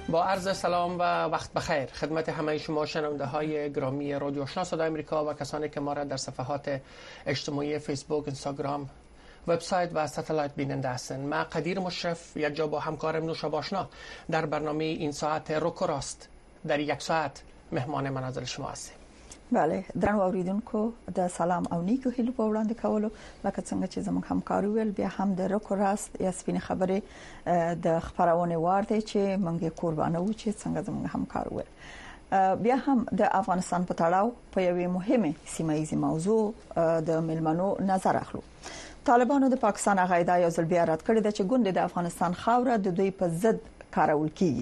با عرض سلام و وقت بخیر خدمت همه شما شنونده های گرامی رادیو آشنا صدای آمریکا و کسانی که ما را در صفحات اجتماعی فیسبوک، اینستاگرام، وبسایت و ستلایت بیننده هستند. من قدیر مشرف یک جا با همکارم نوشابه آشنا در برنامه این ساعت روک و راست در یک ساعت مهمان منازل شما هستیم. بله درنو اوریدونکو د سلام او نیکو هیلو په وړاندې کولو لکه څنګه چې زموږ همکار ویل بیا هم د روک و راست یا سپین خبرې د خبرونه وارته چې موږ قربانو چې څنګه زموږ همکار ویل بیا هم د افغانستان په تړاو په یوې مهمه سیمایي موضوع د ملمنو نظر اخلو. طالبانو د پاکستان غایدا یو ځل بیا رد کړی چې ګوند د افغانستان خاوره د دوی په ضد کارول کیږي.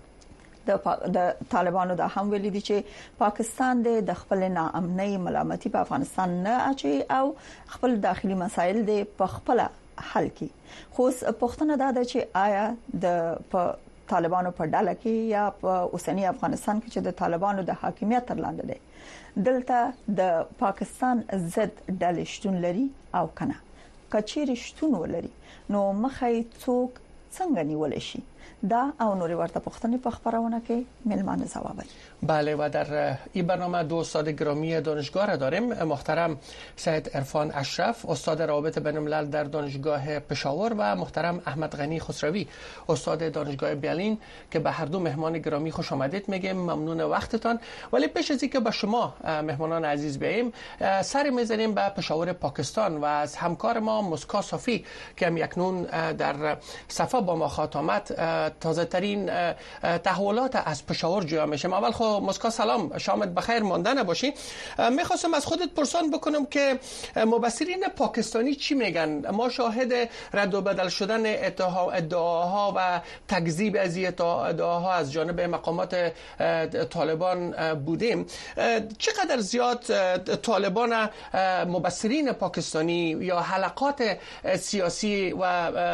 د طالبانو دا هم ویلي دي چې پاکستان د خپل ناامنۍ ملامتي په افغانستان نه اچي او خپل داخلي مسایل د په خپل حل کړي. خو پښتنه دا ده چې آیا د طالبانو په ډله کې یا په اوسنی افغانستان کې چې د طالبانو د حاکمیت تر لاندې ده دلته د پاکستان ضد ډلې شتون لري او کنه کچېر شتون ولري نو مخې څوک څنګه نیول شي دا او نوری ورته پختنی په خبرونه کې ملمان جوابی. بله و در این برنامه دو استاد گرامی دانشگاه را داریم. محترم سید عرفان اشرف استاد روابط بین الملل در دانشگاه پشاور و محترم احمد غنی خسروی استاد دانشگاه برلین که به هر دو مهمان گرامی خوش آمدید میگیم. ممنون وقتتان. ولی پیش از اینکه به شما مهمانان عزیز بیاییم سر میزنیم به پشاور پاکستان و از همکار ما مسکا صافی که هم یکنون در صفحه با ما خاتمت تازه ترین تحولات از پشاور جویا میشم. اول خب مسکا سلام، شامت بخیر مانده نباشی. میخواستم از خودت پرسان بکنم که مبصرین پاکستانی چی میگن؟ ما شاهد رد و بدل شدن ادعاها و تکذیب از ادعاها از جانب مقامات طالبان بودیم. چقدر زیاد طالبان مبصرین پاکستانی یا حلقات سیاسی و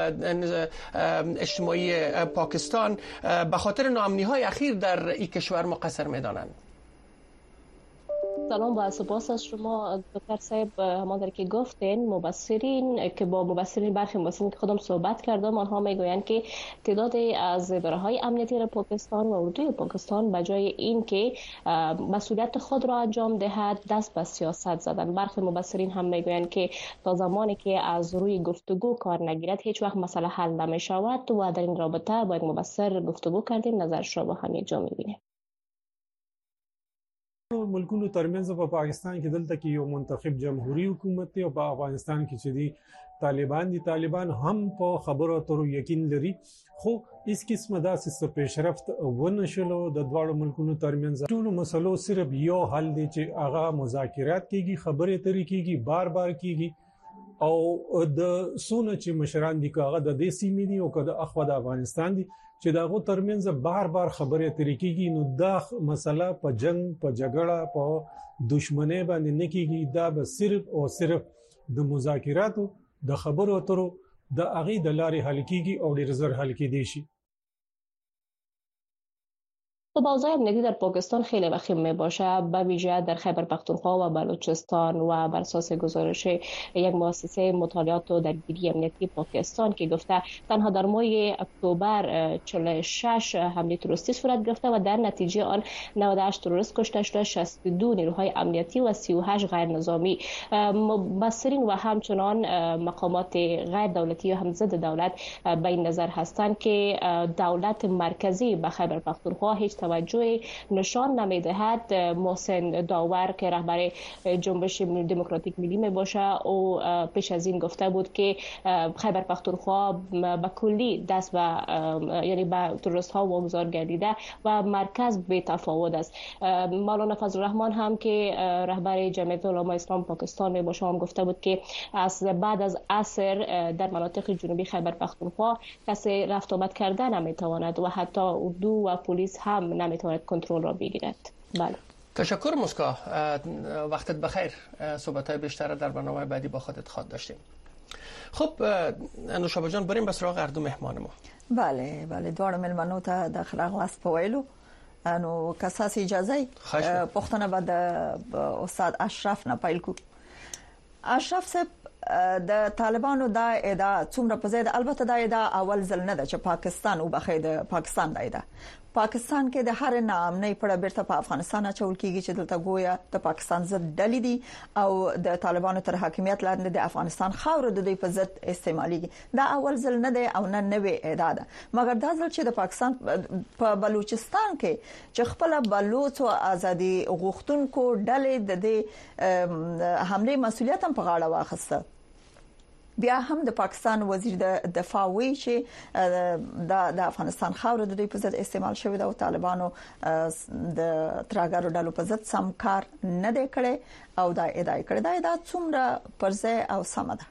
اجتماعی پاکستان به خاطر ناامنی‌های اخیر در این کشور مقصر می‌دانند؟ سلام و سپاس از شما دکتر صاحب. همانطور که گفتین مبصرین که با مبصرین برخی مبصرین که خودم صحبت کردم آنها میگویند که تعداد از اداره‌های امنیتی پاکستان و اردوی پاکستان به جای این که مسئولیت خود را انجام دهد دست به سیاست زدن. برخی مبصرین هم میگویند که تا زمانی که از روی گفتگو کار نگیرد هیچ وقت مسئله حل نمی‌شود و در این رابطه با یک مبصر گفتگو کردیم. نظر شما با هم یک جا می‌بینیم. ملکونو ترمنځ په پاکستان کې دلته کې یو منتخب جمهوریت حکومت دی او په افغانستان کې چې دي طالبان هم په خبرو اترو یقین لري خو هیڅ قسمه داسې پیشرفت ونه شلو د دواړو ملکونو ترمنځ. ټول مسلو صرف یو حل دی چې هغه مذاکرات کیږي، خبرې اترې کیږي، بار کیږي او د سونه چې مشران دي کاغه د دې سیمې دي او کده اخو د افغانستان دي چې داغه ترمنځ بار خبرې اترې کیږي نو دا مسله په جنگ په جګړه په دښمنۍ باندې نه کیږي. دا به صرف او صرف د مذاکراتو د خبرو اترو د اغې د لارې حل کیږي او ډیر زر حل کیدی شي. خب اوضاع امنیتی در پاکستان خیلی وخیم می باشه، به ویژه در خیبر پختونخوا و بلوچستان و بر اساس گزارش یک مؤسسه مطالعات و درگیری امنیتی پاکستان که گفته تنها در ماه اکتبر 46 حمله تروریستی صورت گرفته و در نتیجه آن 98 تروریست کشته شده، 62 نیروهای امنیتی و 38 غیر نظامی. مبصرین و همچنان مقامات غیر دولتی و هم ضد دولت به این نظر هستند که دولت مرکزی به خیبر پختونخوا هیچ توجه نشان نمیدهد. محسن داور که رهبر جنبش دموکراتیک ملی می باشه او پیش از این گفته بود که خیبر پختونخوا به کلی دست به یعنی به تروریست ها واگذار گردیده و مرکز بی تفاوت است. مولانا فضل الرحمن هم که رهبر جمعیت علمای اسلام پاکستان می باشه هم گفته بود که از بعد از عصر در مناطق جنوبی خیبر پختونخوا کسی رفت آمد کرده نمیتواند و حتی اردو و پلیس هم نمیتواند کنترل را بگیرد. بله. تشکر مسکا، وقتت بخیر. صحبت‌های بیشتر در برنامه بعدی با خودت خواهد داشتیم. خب نوشابه جان بریم به سراغ اردو مهمان ما. بله دواړو ملمنو ته د خلاص په ویلو انو کساس اجازه پښتنه به د استاد اشرف نه پیل کو. اشرف صاحب د طالبانو دا ادعا څومره په ځای ده، البته دا ادعا اول ځل نه ده چې پاکستان او بخې د پاکستان دا ادعا پاکستان کې د هر ناامنۍ په بیرته په افغانستان اچول کیږي چې دلته گویا د پاکستان ضد ډلې دي او د طالبانو تر حاکمیت لاندې د افغانستان خاور د دوی په ضد استعماليږي دا اول ځل نه دی او نه نوې اعداد مګر دا ځل چې د پاکستان په بلوچستان کې چې خپل بلوچ او ازادي غوښتونکو ډلې د دې حمله مسولیت هم په غاړه واخیسته بیا هم د پاکستان وزیر د دفاع وی چې د افغانستان خاور د دوی په ضد استعمال شوی د طالبانو د تراګرو ډلو په ضد سم کار نه دی کړی او دا ادعا کړې دا څومره پرځه او سم ده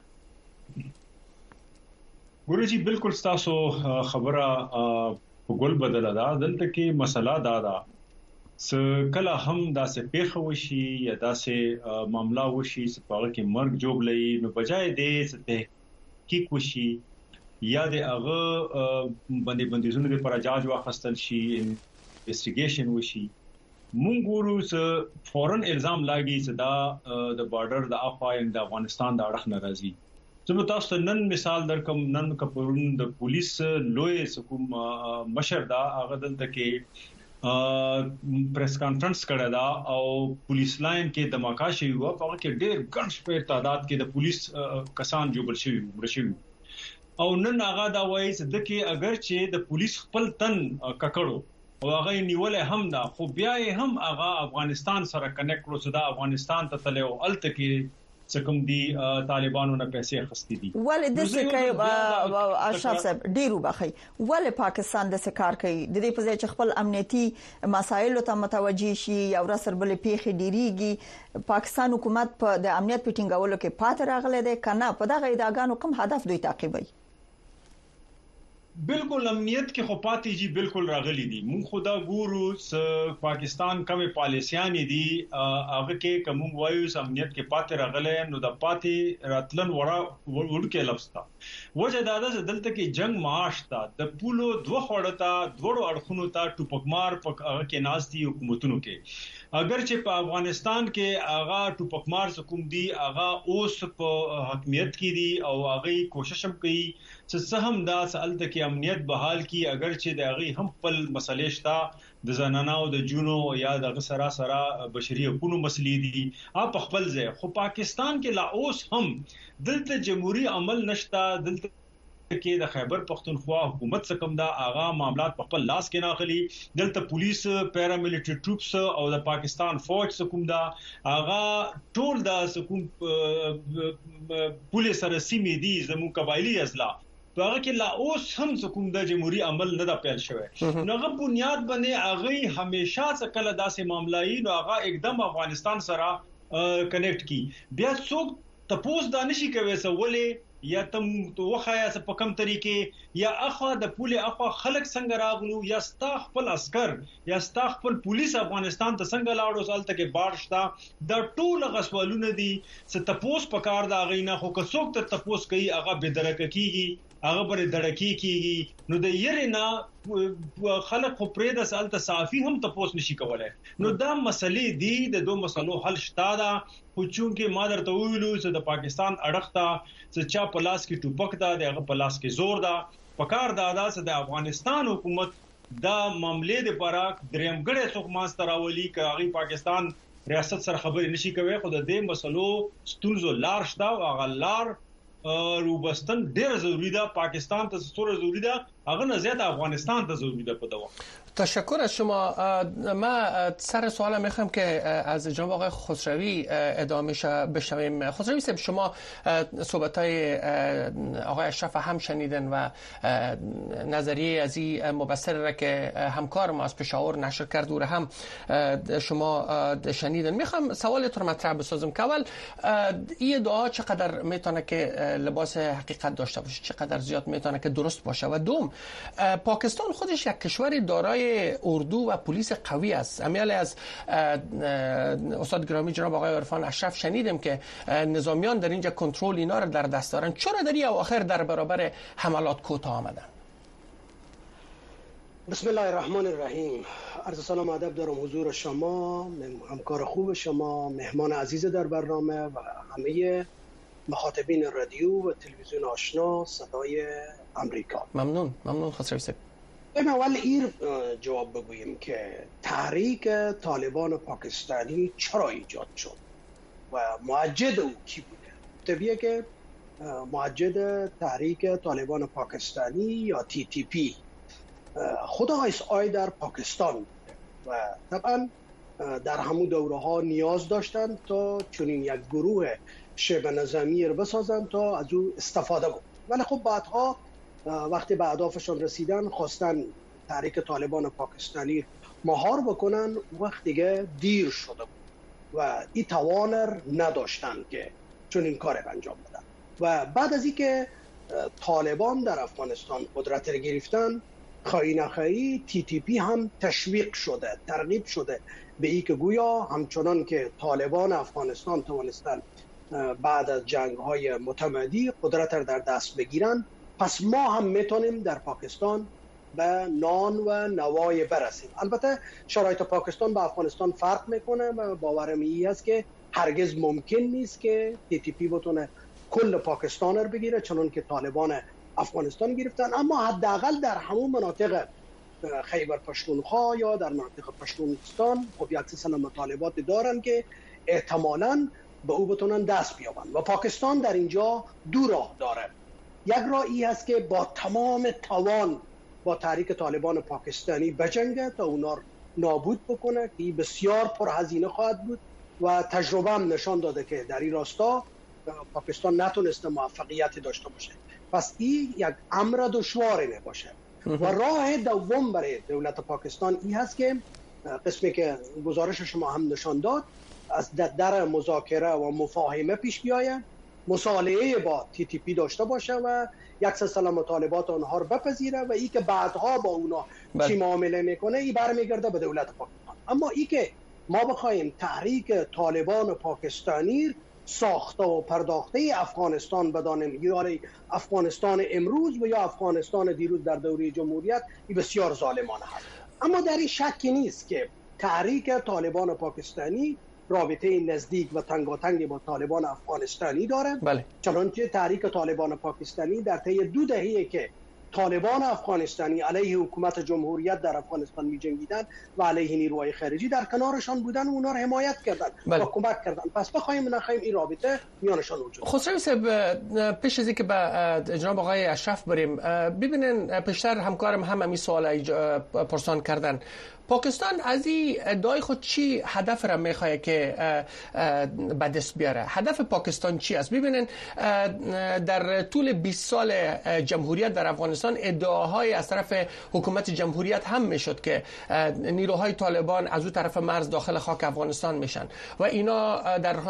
ګورجی بالکل تاسو خبره ګل بدل ده دلته کې مسله دا کله هم داسې پیښه وشي یا داسې معاملہ وشي چې په هغه کې مرګ جوړ لې نو بجای دې چې تحقیق وشي یا د هغه بندیزونو لپاره جاج واخستل شي انویسټیګیشن وشي مونږ ګورو چې فورن الزام لاګي چې دا د بارډر د افغان د افغانستان د اړخ ناراضي زه تاسو ته نن مثال درکم نن کپورن د پولیس لوی حکوم مشر دا هغه دلته کې پریس کانفرنس کړه دا او پولیس لاین کې دماکا شوی و په هغه کې ډېر ګڼ شمېر تعداد کې د پولیس کسان جوړ شوی ورشي او نن هغه دا وایي چې د کې اگر چې د پولیس خپل تن ککړو او هغه نیولې هم دا خو بیا هم هغه افغانستان سره کنیکټ کړو چې دا افغانستان ته تلو الته کې څکم دي طالبانو نه پیسې خستې دي ولې د څه اشرف صاحب ډیرو بخي ولې پاکستان د څه کار کوي د دې په ځای چې خپل امنیتي مسایلو ته متوجي شي یا ورسره بل پیخي ډیریږي پاکستان حکومت په د امنیت پټینګولو کې پاتې راغله ده کنه په دغه ادعاګانو کوم هدف دوی تعقیبوي بالکل امنیت کې خو پاتې جی بالکل راغلي دي مونږ خدا ګورو س پاکستان کومه پالیسيان دي هغه کې کوم وایو امنیت کې پاتې راغله نو د پاتې راتلن وړکه لفظ تا وجه دا ده دلته کې جنگ معاش تا د پولو دوه خړتا دوړو اړخونو ته ټوپکمار په کې ناز دي حکومتونو کې اگر چې په افغانستان کې هغه ټوپکمار حکومت دي هغه اوس په حاکمیت کې دي او هغه کوشش هم کوي چې هم دا سالته کې امنیت بحال کی اگر چې د هغه هم خپل مسلې شته د زنانو د جونو یا د سره بشري حقوقو مسلې دي په خپل ځای خو پاکستان کې لا اوس هم دلته جمهوریت عمل نشتا دلته کې د خیبر پختونخوا حکومت څخه کوم دا اغا معاملات په خپل لاس کې ناخلي دلته پولیس پیراملیټری ټروپس او د پاکستان فوج څخه کوم دا اغا ټول دا کوم پولیس سره سیمې دي زمو قبایلی اضلاع هغه کې لا اوس هم کوم د جمهوریت عمل نه دا پیل شوی نو هغه بنیاد باندې هغه همیشه څکله داسې معاملې نو هغه एकदम افغانستان سره کنیکټ کی بیا څوک تاسو دا نشي کوي سوالې یا تم توخایا په کوم طریقې یا اخوا د پوله اخوا خلک څنګه راغلو یا ستا خپل عسكر یا ستا خپل پولیس افغانستان ته څنګه لاړو سالته کې بارشتا د ټول غسوالونه دي ست تپوس پکار دا غینا خو که څوک ته تپوس کوي هغه بدرک کیږي هغه پر دړکی کیږي نو د يرنا خلک خو پرې د سالته صافي هم تپوس نشي کولای نو دا مسلې دي د دوه مسلو حل شتا دا خو چونکه ما درته ویلو چې د پاکستان اړختا چې چا پلاس کې ټوپک دا د پلاس کې زور دا پکار دا چې د افغانستان حکومت دا معاملې لپاره درېمګړې څوک ماستر راولي کاغي پاکستان ریاست سره خبرې نشي کوي خو د دې مسلو ستونزو لار شتا او غلار روبستن ډېر ضروری ده پاکستان ته څوره ضروری ده هغه نه زیات افغانستان ته ضروری ده په دوا تشکر از شما. ما سر سوال میخوام که از جناب آقای خسروی ادامه بشنویم. خسروی صاحب شما صحبت‌های آقای اشرف هم شنیدن و نظریه از این مبصر را که همکار ما از پشاور نشر کرد و هم شما شنیدن. میخوام سوالتون رو مطرح بسازم که اول این ادعا چقدر میتونه که لباس حقیقت داشته باشه چقدر زیاد میتونه که درست باشه و دوم پاکستان خودش یک کشور دارای اردو و پلیس قوی است. امیال از استاد گرامی جناب آقای عرفان اشرف شنیدیم که نظامیان در اینجا کنترل اینا رو در دست دارن. چرا در این اواخر در برابر حملات کوتاه آمدن؟ بسم الله الرحمن الرحیم. عرض سلام و ادب دارم حضور شما، همکار خوب شما، مهمان عزیز در برنامه و همه مخاطبین رادیو و تلویزیون آشنا صدای آمریکا. ممنون خسروی صاحب. اول این جواب بگوییم که تحریک طالبان پاکستانی چرا ایجاد شد و موجد او کی بوده؟ طبیعیه که موجد تحریک طالبان پاکستانی یا TTP خود ISI در پاکستان بوده و طبعا در همون دوره ها نیاز داشتند تا چنین یک گروه شبه نظامی رو بسازن تا از او استفاده بود. ولی خب بعدها وقتی به اهدافشون رسیدن خواستن تحریک طالبان پاکستانی مهار بکنن، وقت دیگه دیر شده بود و این توانر نداشتن که چون این کار انجام بدن. و بعد از اینکه طالبان در افغانستان قدرت رو گرفتن، خواهی نخواهی TTP هم تشویق شده، ترغیب شده به این که گویا همچنان که طالبان افغانستان توانستن بعد از جنگ‌های متمادی قدرت رو در دست بگیرن، پس ما هم میتونیم در پاکستان به نان و نوای برسیم. البته شرایط پاکستان با افغانستان فرق میکنه و باورم این است که هرگز ممکن نیست که TTP بتونه کل پاکستان رو بگیره چنان که طالبان افغانستان گرفتن، اما حداقل در همون مناطق خیبر پشتونخوا یا در مناطق پشتونستان خب یک سلسله مطالبات دارن که احتمالاً به او بتونن دست بیابن و پاکستان در اینجا دو راه داره. یک راه ای است که با تمام توان با تحریک طالبان پاکستانی بجنگه تا اونا نابود بکنه که بسیار پرهزینه خواهد بود و تجربه هم نشان داده که در این راستا پاکستان نتونسته موفقیت داشته باشه. پس این یک امر دشواری نباشه. و راه دوم برای دولت پاکستان این هست که قسمی که گزارش شما هم نشان داد، از در مذاکره و مفاهمه پیش بیاید، مصالحه با TTP داشته باشه و یک سلسله مطالبات آنها رو بپذیره و ای که بعدها با اونا چی معامله میکنه ای برمیگرده به دولت پاکستان. اما ای که ما بخوایم تحریک طالبان پاکستانی ساخته و پرداخته افغانستان بدانیم، یا افغانستان امروز و یا افغانستان دیروز در دوره جمهوریت، این بسیار ظالمانه هست. اما در این شکی نیست که تحریک طالبان پاکستانی رابطه نزدیک و تنگاتنگی با طالبان افغانستانی داره. بله. چنانچه تحریک طالبان پاکستانی در طی 2 دهه‌ای که طالبان افغانستانی علیه حکومت جمهوریت در افغانستان می جنگیدن و علیه نیروهای خارجی در کنارشان بودن و اونا رو حمایت کردن و کمک کردن. پس بخوایم نخوایم این رابطه میانشان وجود داره. خسروی صاحب، پیش از اینکه به جناب آقای اشرف بریم، ببینن پیشتر همکارم هم همین سوال پرسان کردن. پاکستان از این ادعای خود چی هدف را میخواه که به دست بیاره؟ هدف پاکستان چی است؟ ببینن در طول 20 سال جمهوریت در افغانستان ادعاهای از طرف حکومت جمهوریت هم میشد که نیروهای طالبان از اون طرف مرز داخل خاک افغانستان میشن و اینا در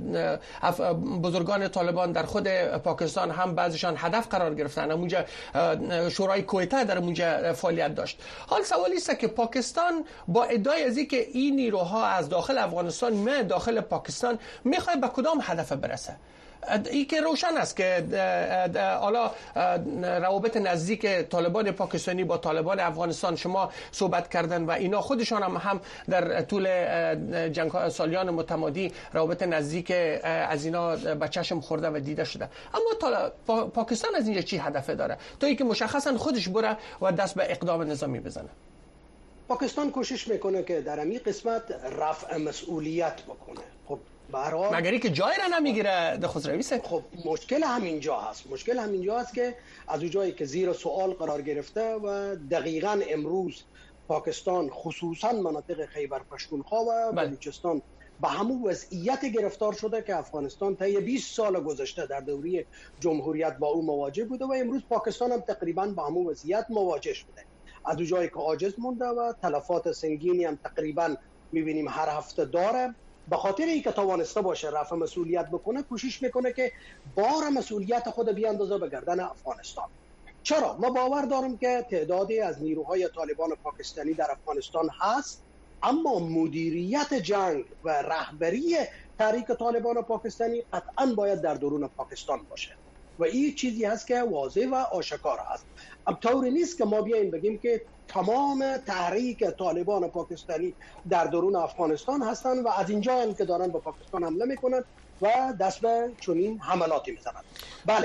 بزرگان طالبان در خود پاکستان هم بعضیشان هدف قرار گرفتن. اونجا شورای کویته در اونجا فعالیت داشت. حال سوالی است که پاکستان با ادعای از اینکه این نیروها از داخل افغانستان میان داخل پاکستان میخواد به کدام هدف برسه؟ این که روشن است که حالا روابط نزدیک طالبان پاکستانی با طالبان افغانستان شما صحبت کردن و اینا خودشان هم در طول جنگ سالیان متمادی روابط نزدیک از اینا به چشم خورده و دیده شده. اما پاکستان از اینجا چی هدف داره تا اینکه مشخصا خودش بره و دست به اقدام نظامی بزنه؟ پاکستان کوشش میکنه که در این قسمت رفع مسئولیت بکنه. خب برای مگری که جای را نمیگیره خسروی صاحب. خب مشکل همینجا هست که از اون جایی که زیر سوال قرار گرفته و دقیقاً امروز پاکستان خصوصاً مناطق خیبر پشتونخوا و بلوچستان به همون وضعیت گرفتار شده که افغانستان طی 20 سال گذشته در دوره جمهوریت با او مواجه بوده و امروز پاکستان هم تقریباً با همون وضعیت مواجه شده. از اون جایی که عاجز مونده و تلفات سنگینی هم تقریباً می‌بینیم هر هفته داره، به خاطر اینکه توانسته باشه رفع مسئولیت بکنه کوشش میکنه که بار مسئولیت خود بیاندازه به گردن افغانستان. چرا؟ ما باور داریم که تعدادی از نیروهای طالبان پاکستانی در افغانستان هست، اما مدیریت جنگ و رهبری تحریک طالبان پاکستانی قطعاً باید در درون پاکستان باشه و این چیزی هست که واضح و آشکار است. طوری نیست که ما بیاییم بگیم که تمام تحریک طالبان پاکستانی در درون افغانستان هستند و از اینجا هم که دارن به پاکستان حمله میکنن و دست به چنین حملاتی میزنن. بله،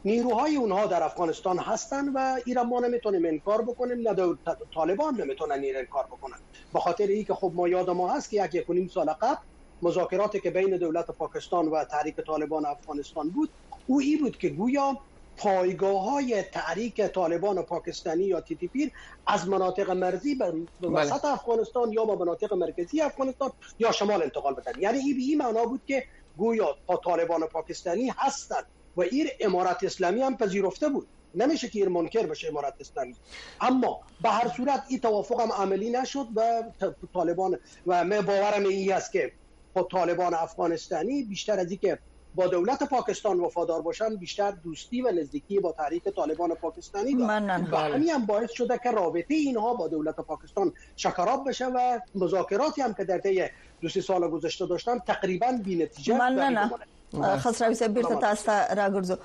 نیروهای اونها در افغانستان هستن و ایران ما نمیتونیم انکار بکنیم، نه طالبان نمیتونن این انکار بکنن. به خاطر اینکه خب ما یاد ما هست که 1.5 سال قبل مذاکراتی که بین دولت پاکستان و تحریک طالبان افغانستان بود، او این بود که گویا پایگاه‌های تحریک طالبان پاکستانی یا TTP از مناطق مرزی به وسط افغانستان یا به مناطق مرکزی افغانستان یا شمال انتقال بدن. یعنی این به این معنا بود که گویا طالبان پاکستانی هستند و این امارت اسلامی هم پذیرفته بود. نمیشه که این منکر بشه امارت اسلامی، اما به هر صورت این توافق هم عملی نشد و طالبان و من باورم این است که طالبان افغانستانی بیشتر از اینکه با دولت پاکستان وفادار باشن، بیشتر دوستی و نزدیکی با تحریک طالبان پاکستانی دارن و همین هم باعث شده که رابطه اینها با دولت پاکستان شکراب بشه و مذاکراتی هم که در طی 2-3 سال گذشته داشتن تقریبا بی‌نتیجه مننه. خسروی صاحب بیرته تاسو راګرځو.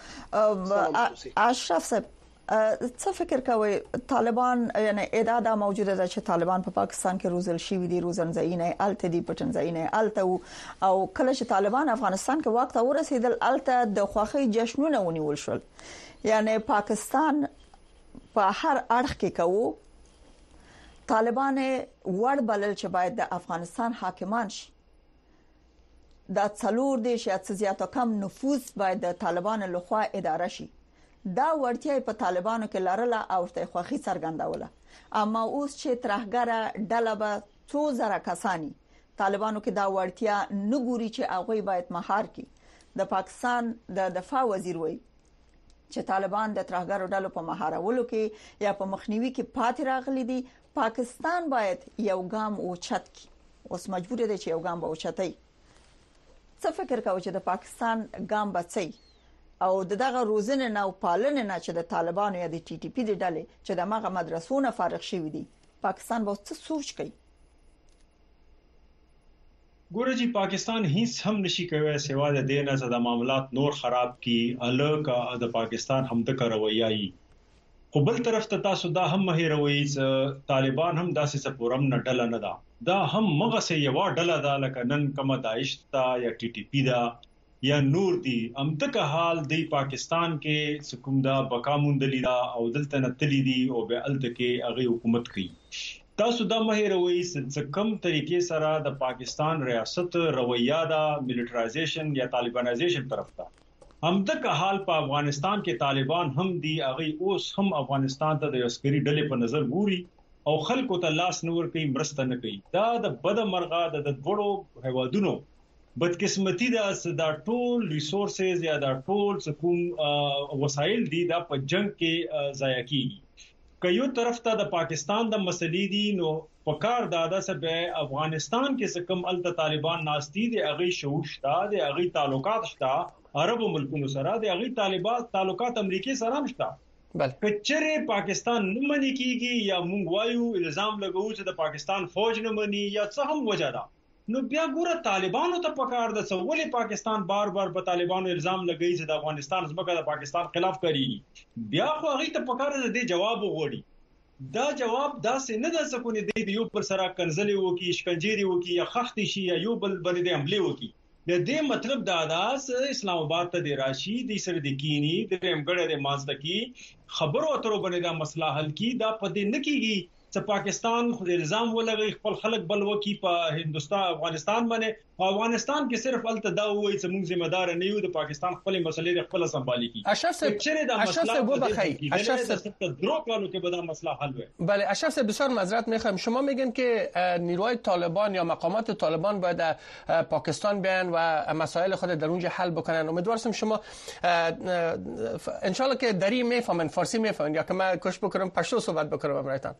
اشرف صاحب څه فکر کوي طالبان یعنی ادعا موجوده ده چې طالبان په پاکستان کې روزل شي دي روزنځینه الته دي پټنځینه الته او کله چې طالبان افغانستان کې وخت ورسېدل الته د خوخي جشنونه ونیول شول. یعنی پاکستان په هر اړخ کې کوو طالبان ور بلل چې باید د افغانستان حاکمان شي. دا څلور دي چې زیاته کم نفوذ باید د طالبان لخوا اداره شي. دا ورتیا په طالبانو کې لارله او ته خوخي څرګندوله، اما اوس چې ترهګره ډله به 2000 کسانی طالبانو کې دا ورتیا نګوري چې هغه باید مهار کی. د پاکستان د دفاع وزیر وایي چې طالبان د ترهګرو ډلو په مهارولو کې یا په مخنیوي کې پاتې راغلي دي. پاکستان باید یو ګام اوچت کی، اوس مجبور دی چې یو ګام به اوچتای. څه فکر کوي چې د پاکستان ګام بچي او دغه روزنه نو پالنه نه چې د طالبانو یا د TTP د ډلې چې د ماغه مدرسونه فارغ شوی دي، پاکستان به څه سوچ کوي؟ ګورجی پاکستان هیڅ هم نشي کوي سوا د دینه چې د معاملات نور خراب کی الکا د پاکستان هم د کرویایي. خو بل طرف ته تاسو دا هم هیروي چې طالبان هم داسې څه پورم نه ډله نه ده، دا هم مغه سه یو ډله ده لکه نن کومه داعش تا یا TTP دا یا نور دي. امدغه حال دی پاکستان کې سکوم دا بقاموندلی دا او دلته نتلی دي او به الته کې هغه حکومت کوي. تاسو دا مهیروي چې کوم طریقې سره د پاکستان ریاست رویه دا ملټرایزیشن یا طالبانایزیشن طرف ته. امدغه حال په افغانستان کې طالبان هم دي، هغه اوس هم افغانستان ته د عسکري ډلې په نظر ګوري او خلکو ته لاس نور کوي، مرسته نه کوي. دا د بد مرغه د وړو هوادونو بدقسمتی دا ټول ریسورسز یا دا ټول کوم وسایل دي دا په جنگ کې ضایع کیږي. که یو طرف ته د پاکستان د مسلې دي نو پکار دادا سبه افغانستان کې کوم الته طالبان ناشتي دي، هغه شعور شته دي، هغه تعلقات شته عربو ملکونو سره دي، هغه طالبان تعلقات امریکای سره هم شته. بل کچره پاکستان نه مني کیږي یا مونږ وایو الزام لګو چې د پاکستان فوج نه مني یا څه هم وجه ده، نو بیا ګوره طالبانو ته پکار ده چې ولې پاکستان بار بار په طالبانو الزام لګی چې د افغانستان ځمکه د پاکستان خلاف کوي. بیا خو هغه ته پکار ده د جواب وغوړي. دا جواب داسې نه ده سکونی دی یو پر سره کنځلې وکي، شکنجيري وکي یا خختي شي یا یو بل باندې حمله وکي. د دې مطلب دا ده اسلام آباد ته د راشي د سر د کینی د امګړې د مازدکی خبرو اترو باندې دا مسله حل کی. دا پدې نه کیږي چې پاکستان خو الزام ولګي خپل خلک بلوکی په هندستان افغانستان باندې، افغانستان کې صرف الته دا وایي چې موږ ذمہ دار نه یو، د پاکستان خپل مسلې خپل سمبالي کی. اشرف صاحب وبخی اشرف صاحب درو کانو که به دا مسئله حل شه. بله اشرف صاحب بسیار معذرت میخوام، شما میگن که نیروهای طالبان یا مقامات طالبان باید پاکستان بیان و مسائل خود در اونجا حل بکنن. امیدوارم شما انشالله که دری میفهمن، فارسی میفهمن یا که من کوشش بکنم پشتو صحبت بکنم برایتان.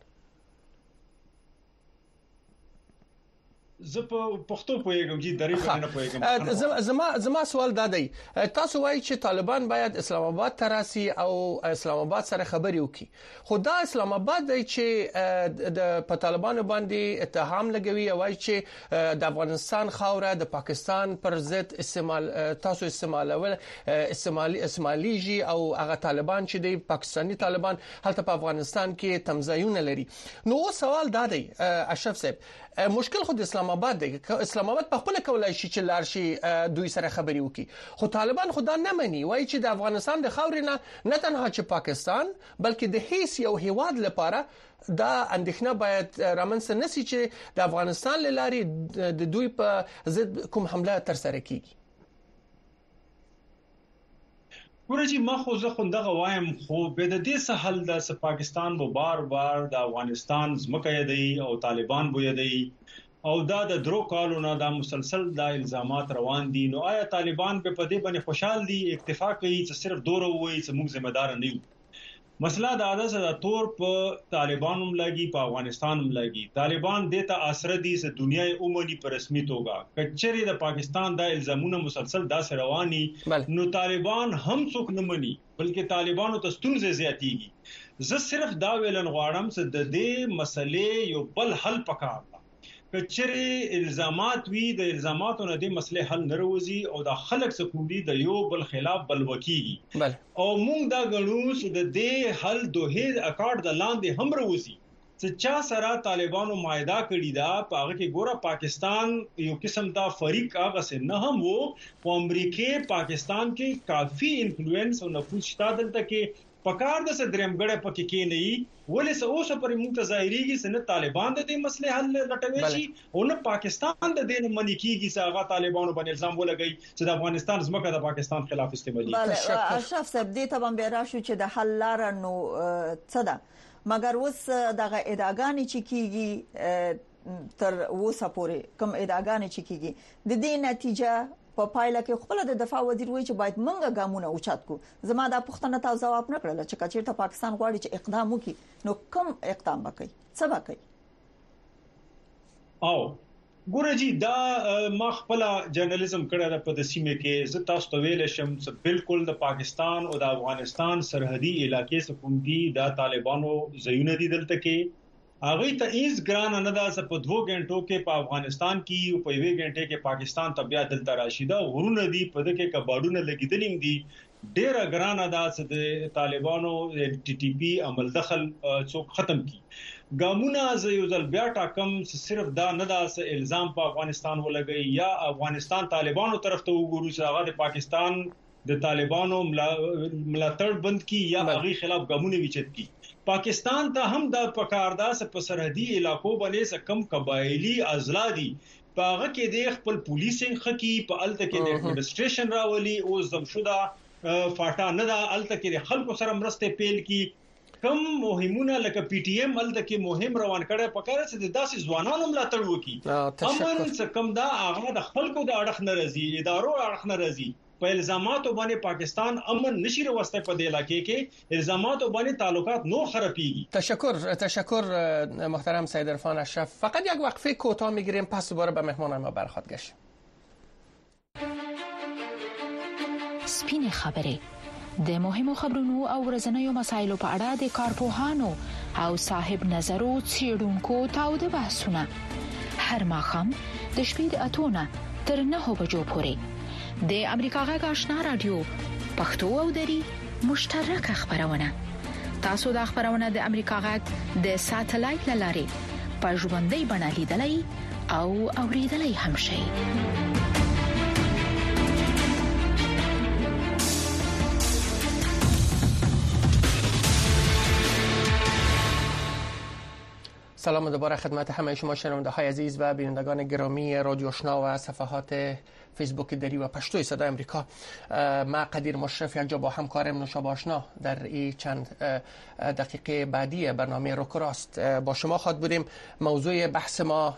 زه په پښتو پوهیږم چې درې نه پوهیږم. زما سوال دا دی، تاسو وایي چې طالبان باید اسلام آباد ته راسي او اسلام آباد سره خبرې وکړي، خو دا اسلام آباد دی چې د طالبانو باندې اتهام لګوي او وایي چې د افغانستان خاوره د پاکستان پر ضد تاسو استعماليږي او هغه طالبان چې دی پاکستانی طالبان هلته په افغانستان کې تمځایونه لري. نو سوال دا دی اشرف صاحب، مشکل خود اسلام آباد دی. اسلام آباد په خپل کولای شي چې لارشي دوی سره خبري وکي، خو طالبان خدا نه مني، وایي چې د افغانستان د خاورې نه تنها چې پاکستان بلکې د هیڅ یو هیواد لپاره دا اندېښنه باید رامنځته نشي چې د افغانستان لاري د دوی په ضد کوم حمله تر سره کیږي. ورجی ما خو زه خوندغه وایم، خو به د دې سهل د پاکستان مو بار د افغانستان زمکه یدي او طالبان بو یدي او دا د درو کالو نه دا مسلسل دا الزامات روان دي. نو آیا طالبان په دې باندې خوشحال دي، اکتفا کوي چې صرف دوره وایي چې موږ ذمہ دار نه یو؟ مسله دا ده چې د تور په طالبانو ملګي په افغانستان ملګي طالبان د ته اثر دي چې دنیاي اومني په رسمي توګه کچري د پاکستان د الزامونو مسلسل دا رواني، نو طالبان هم څوک نه مني بلکې طالبانو ته ستونزې زیاتېږي. زه صرف دا ویلن غواړم چې د دې مسلې یو بل حل پکار ده. کچري الزامات وی د الزاماتو نه د مسلې حل نه روزي او د خلک سکوندي د یو بل خلاف بل وکیږي او موږ دا غنو چې د دې حل دوه اکارډ د لاندې هم روزي چې چا سره طالبانو مایده کړی دا پاغه کې ګوره پاکستان یو قسم دا فریق هغه سه نه هم وو په امریکای پاکستان کې کافي انفلوئنس او نفوذ شته دلته کې پکار د درمګړې پکې کې نه وي ولې سه اوسه پر موږ ته ظاهريږي چې نه طالبان د دې مسلې حل لټوي شي او نه پاکستان د دې منی کیږي چې هغه طالبانو باندې الزام ولګي چې د افغانستان زمکه د پاکستان خلاف استعمالي. اشرف صاحب دې ته باندې راشو چې د حل لار نو څه ده، مګر اوس دغه ادعاګانې چې کیږي تر اوسه پورې کوم ادعاګانې چې کیږي د دې نتیجه په پایله کې خپل د دفاع وزیر وایي چې باید منګه ګامونه اوچت کو. زما دا پوښتنه تاسو جواب نه کړل چې کچېرته پاکستان غواړي چې اقدام وکړي نو کوم اقدام وکړي، څه وکړي؟ او ګورجی دا ما خپل جرنالیزم کړه په د سیمه کې زه تاسو ته ویل شم چې بالکل د پاکستان او د افغانستان سرحدي علاقې سکوندي د طالبانو زیونه دي دلته کې هغه ته ایز ګران نه ده چې په 2 غنټو کې په افغانستان کې او په 1 غنټه کې پاکستان ته بیا دلته راشيده غرونه دي په دغه کې کباړونه لګیدلیم دي ډېر ګران ده چې د طالبانو ټي ټي پی عمل دخل څوک ختم کی ګامونه ز یو ځل بیا ټاکم چې صرف دا نه ده چې الزام په افغانستان ولګي یا افغانستان طالبانو طرف ته وګورو چې هغه د پاکستان د طالبانو ملاتړ بند کی یا هغه خلاف ګامونه وچت کی. پاکستان ته هم دا پکاردا چې په سرحدي علاقو باندې کم قبایلی ازلادي پاغه کې د خپل پولیسینګ خکی په الته کې د ایڈمنسټریشن راولي او زمشودا فاټا نه دا الته کې خلکو سره مرسته پیل کی کم مهمونه لکه پی ټی ایم الته کې مهم روان کړي پکاره چې د داسې ځوانانو ملاتړ وکي امن څه کم دا هغه د خلکو د اړخ نه راځي ادارو اړخ نه راځي په الزاماتو باندې پاکستان امن نشي راوسته په دې علاقې کې الزاماتو باندې تعلقات نور خرابېږي. تشکر محترم سید عرفان اشرف. فقط یک وقفه کوتاه میگیریم پس دوباره به مهمان ما برخواهد گشت. سپین خبره د مهمو خبرونو او ورځنیو مسایلو په اړه د کارپوهانو او صاحب نظرو څېړونکو تاوده بحثونه هر ماښام د شپې د 8 تر 9 بجو پورې د امریکا غږ آشنا رادیو پښتو او دری مشترکه خبرونه. تاسو د خبرونه د امریکا غږ د ساتلایت لارې په ژوندۍ بڼه لیدلای او اوریدلای هم شئ. سلام دوباره خدمت همه شما شنونده های عزیز و بینندگان گرامی رادیو آشنا و صفحات فیسبوک دری و پشتوی صدای امریکا. ما قدیر مشرف یک جا با همکارم نوشابه آشنا در این چند دقیقه بعدی برنامه روکراست با شما خواهد بودیم. موضوع بحث ما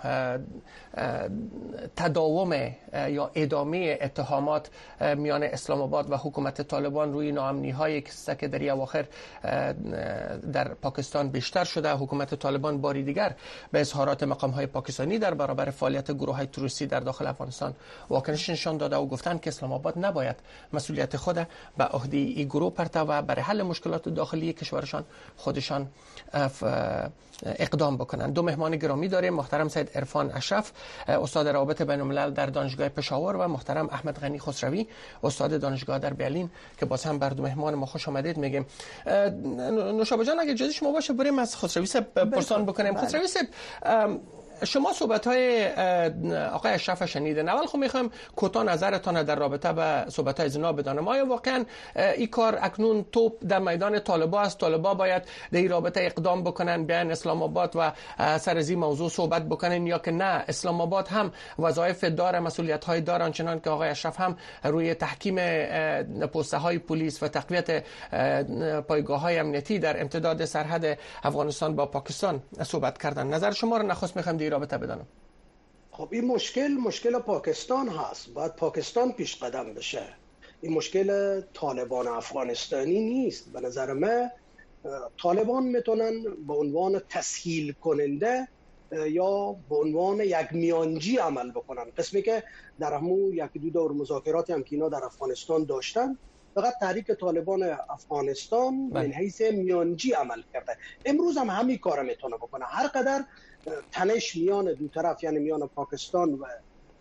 تداوم یا ادامه اتهامات میان اسلام آباد و حکومت طالبان روی ناامنی هایی که در اواخر در پاکستان بیشتر شده. حکومت طالبان باری دیگر به اظهارات مقام های پاکستانی در برابر فعالیت گروه های تروریستی در داخل افغانستان واکنش نشان داده و گفتند که اسلام آباد نباید مسئولیت خود به عهده این گروه پرته و برای حل مشکلات داخلی کشورشان خودشان اقدام بکنند. دو مهمان گرامی داریم، محترم سید عرفان اشرف استاد روابط بین الملل در دانشگاه پشاور و محترم احمد غنی خسروی استاد دانشگاه در برلین که باز هم بر دو مهمان ما خوش آمدید میگیم. نوشابه جان اگه اجازه شما باشه بریم از خسروی صاحب پرسان بکنیم. خسروی صاحب شما صحبت‌های آقای اشرف شنیدین. اول خب می‌خوام کوتاه نظرتان در رابطه با صحبت‌های جناب بدانم. آیا واقعا این کار اکنون توپ در میدان طالبان است؟ طالبان باید در این رابطه اقدام بکنن، بیان اسلام آباد و سر از این موضوع صحبت بکنن، یا که نه اسلام آباد هم وظایف داره، مسئولیت‌های داره، آنچنان که آقای اشرف هم روی تحکیم پست‌های پلیس و تقویت پایگاه‌های امنیتی در امتداد سرحد افغانستان با پاکستان صحبت کردن؟ نظر شما رو نخست می‌خوام در این رابطه بدانم. خب این مشکل پاکستان هست، باید پاکستان پیش قدم بشه. این مشکل طالبان افغانستانی نیست. به نظر من طالبان میتونن به عنوان تسهیل کننده یا به عنوان یک میانجی عمل بکنن. قسمی که در همون یک دو دور مذاکراتی هم که اینا در افغانستان داشتن، فقط تحریک طالبان افغانستان من حیث میانجی عمل کرده. امروز هم همین کار میتونه بکنه. هر قدر تنش میان دو طرف، یعنی میان پاکستان و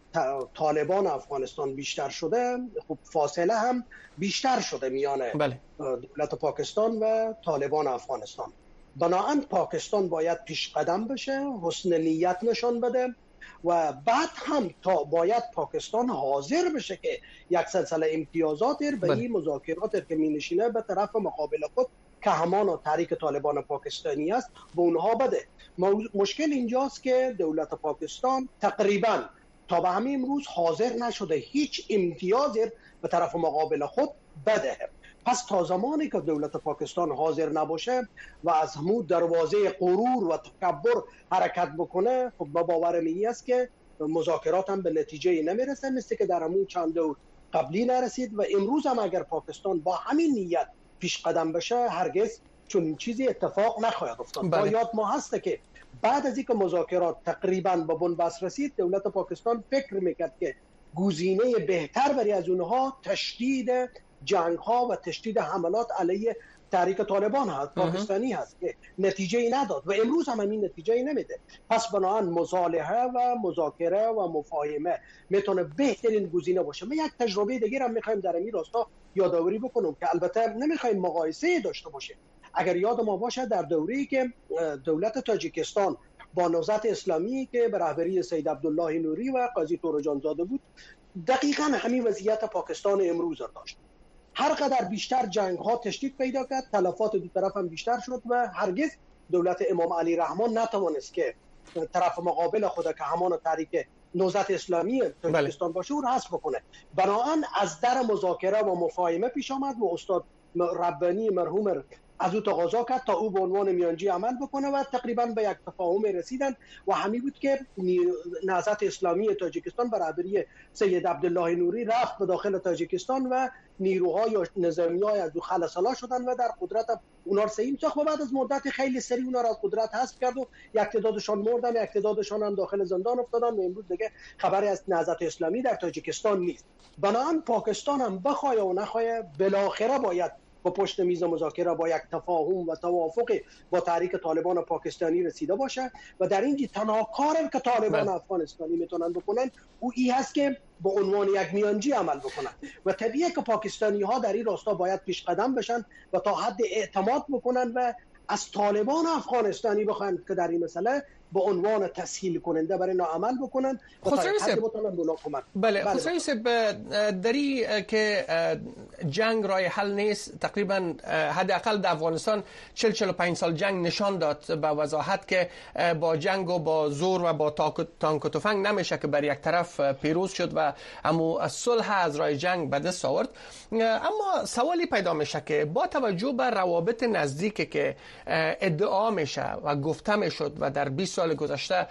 طالبان افغانستان بیشتر شده، خب فاصله هم بیشتر شده میان دولت پاکستان و طالبان افغانستان. بنابراین پاکستان باید پیش قدم بشه، حسن نیت نشان بده و بعد هم باید پاکستان حاضر بشه که یک سلسله امتیازات به این مذاکرات که می نشینه به طرف مقابل خود که همان تحریک طالبان پاکستانی است به اونها بده. مشکل اینجاست که دولت پاکستان تقریبا تا به همین امروز حاضر نشده هیچ امتیازی به طرف مقابل خود بده. پس تا زمانی که دولت پاکستان حاضر نباشه و از همون دروازه غرور و تکبر حرکت بکنه، خب با باورم این است که مذاکرات هم به نتیجه نمیرسه، مثل که در همون چند دور قبلی نرسید. و امروز هم اگر پاکستان با همین نیت پیش قدم بشه، هرگز چون چیزی اتفاق نخواهد افتاد. با یاد ما هسته که بعد از اینکه مذاکرات تقریبا به بنبست رسید، دولت پاکستان فکر میکرد که گزینه بهتر برای از اونها تشدید جنگ ها و تشدید حملات علیه تحریک طالبان هست، پاکستانی هست، که نتیجه ای نداد و امروز هم این نتیجه ای نمیده. پس بنابراین مصالحه و مذاکره و مفاهمه میتونه بهترین گزینه باشه. ما یک تجربه دیگه هم میخوایم در این راستا یادآوری بکنم که البته نمیخوایم مقایسه داشته باشه. اگر یاد ما باشه در دوره‌ای که دولت تاجیکستان با نهضت اسلامی که به رهبری سید عبدالله نوری و قاضی تورجان زاده بود، دقیقاً همین وضعیت پاکستان امروز داشت. هر قدر بیشتر جنگ ها تشدید پیدا کرد، تلفات دو طرف هم بیشتر شد و هرگز دولت امام علی رحمان نتوانست که طرف مقابل خود که همان تحریک نهضت اسلامی تاجیکستان باشه او را حذف بکنه. بنابراین از در مذاکره و مفاهمه پیش آمد و استاد ربانی مرحوم از او تقاضا کرد تا او به عنوان میانجی عمل بکنه و تقریبا به یک تفاهم رسیدن و همین بود که نهضت اسلامی تاجیکستان به رهبری سید عبدالله نوری رفت به داخل تاجیکستان و نیروهای نظامی‌های از او خلصلا شدن و در قدرت اونا رو سهیم ساخت و بعد از مدت خیلی سری اونا را از قدرت حذف کرد و یک تعدادشان مردن، یک تعدادشان هم داخل زندان افتادن و امروز دیگه خبری از نهضت اسلامی در تاجیکستان نیست. بنابراین پاکستان هم بخواد و نخواد بالاخره باید با پشت میز مذاکره با یک تفاهم و توافق با تحریک طالبان پاکستانی رسیده باشه و در این تنها کاری که طالبان افغانستانی میتونن بکنن او این هست که به عنوان یک میانجی عمل بکنن و طبیعیه که پاکستانی ها در این راستا باید پیش قدم بشن و تا حد اعتماد بکنن و از طالبان افغانستانی بخواهند که در این مسئله به عنوان تسهیل کننده برای اینا عمل بکنن و تا حد بتونن بنا کمک. بله خسروی صاحب، دری که جنگ راه حل نیست، تقریبا حداقل در افغانستان 40-45 سال جنگ نشان داد به وضاحت که با جنگ و با زور و با تانک و تفنگ نمیشه که بر یک طرف پیروز شد و اما صلح از راه جنگ به دست آورد. اما سوالی پیدا میشه که با توجه به روابط نزدیکی که ادعا میشه و گفته میشد و در 20 سال گذشته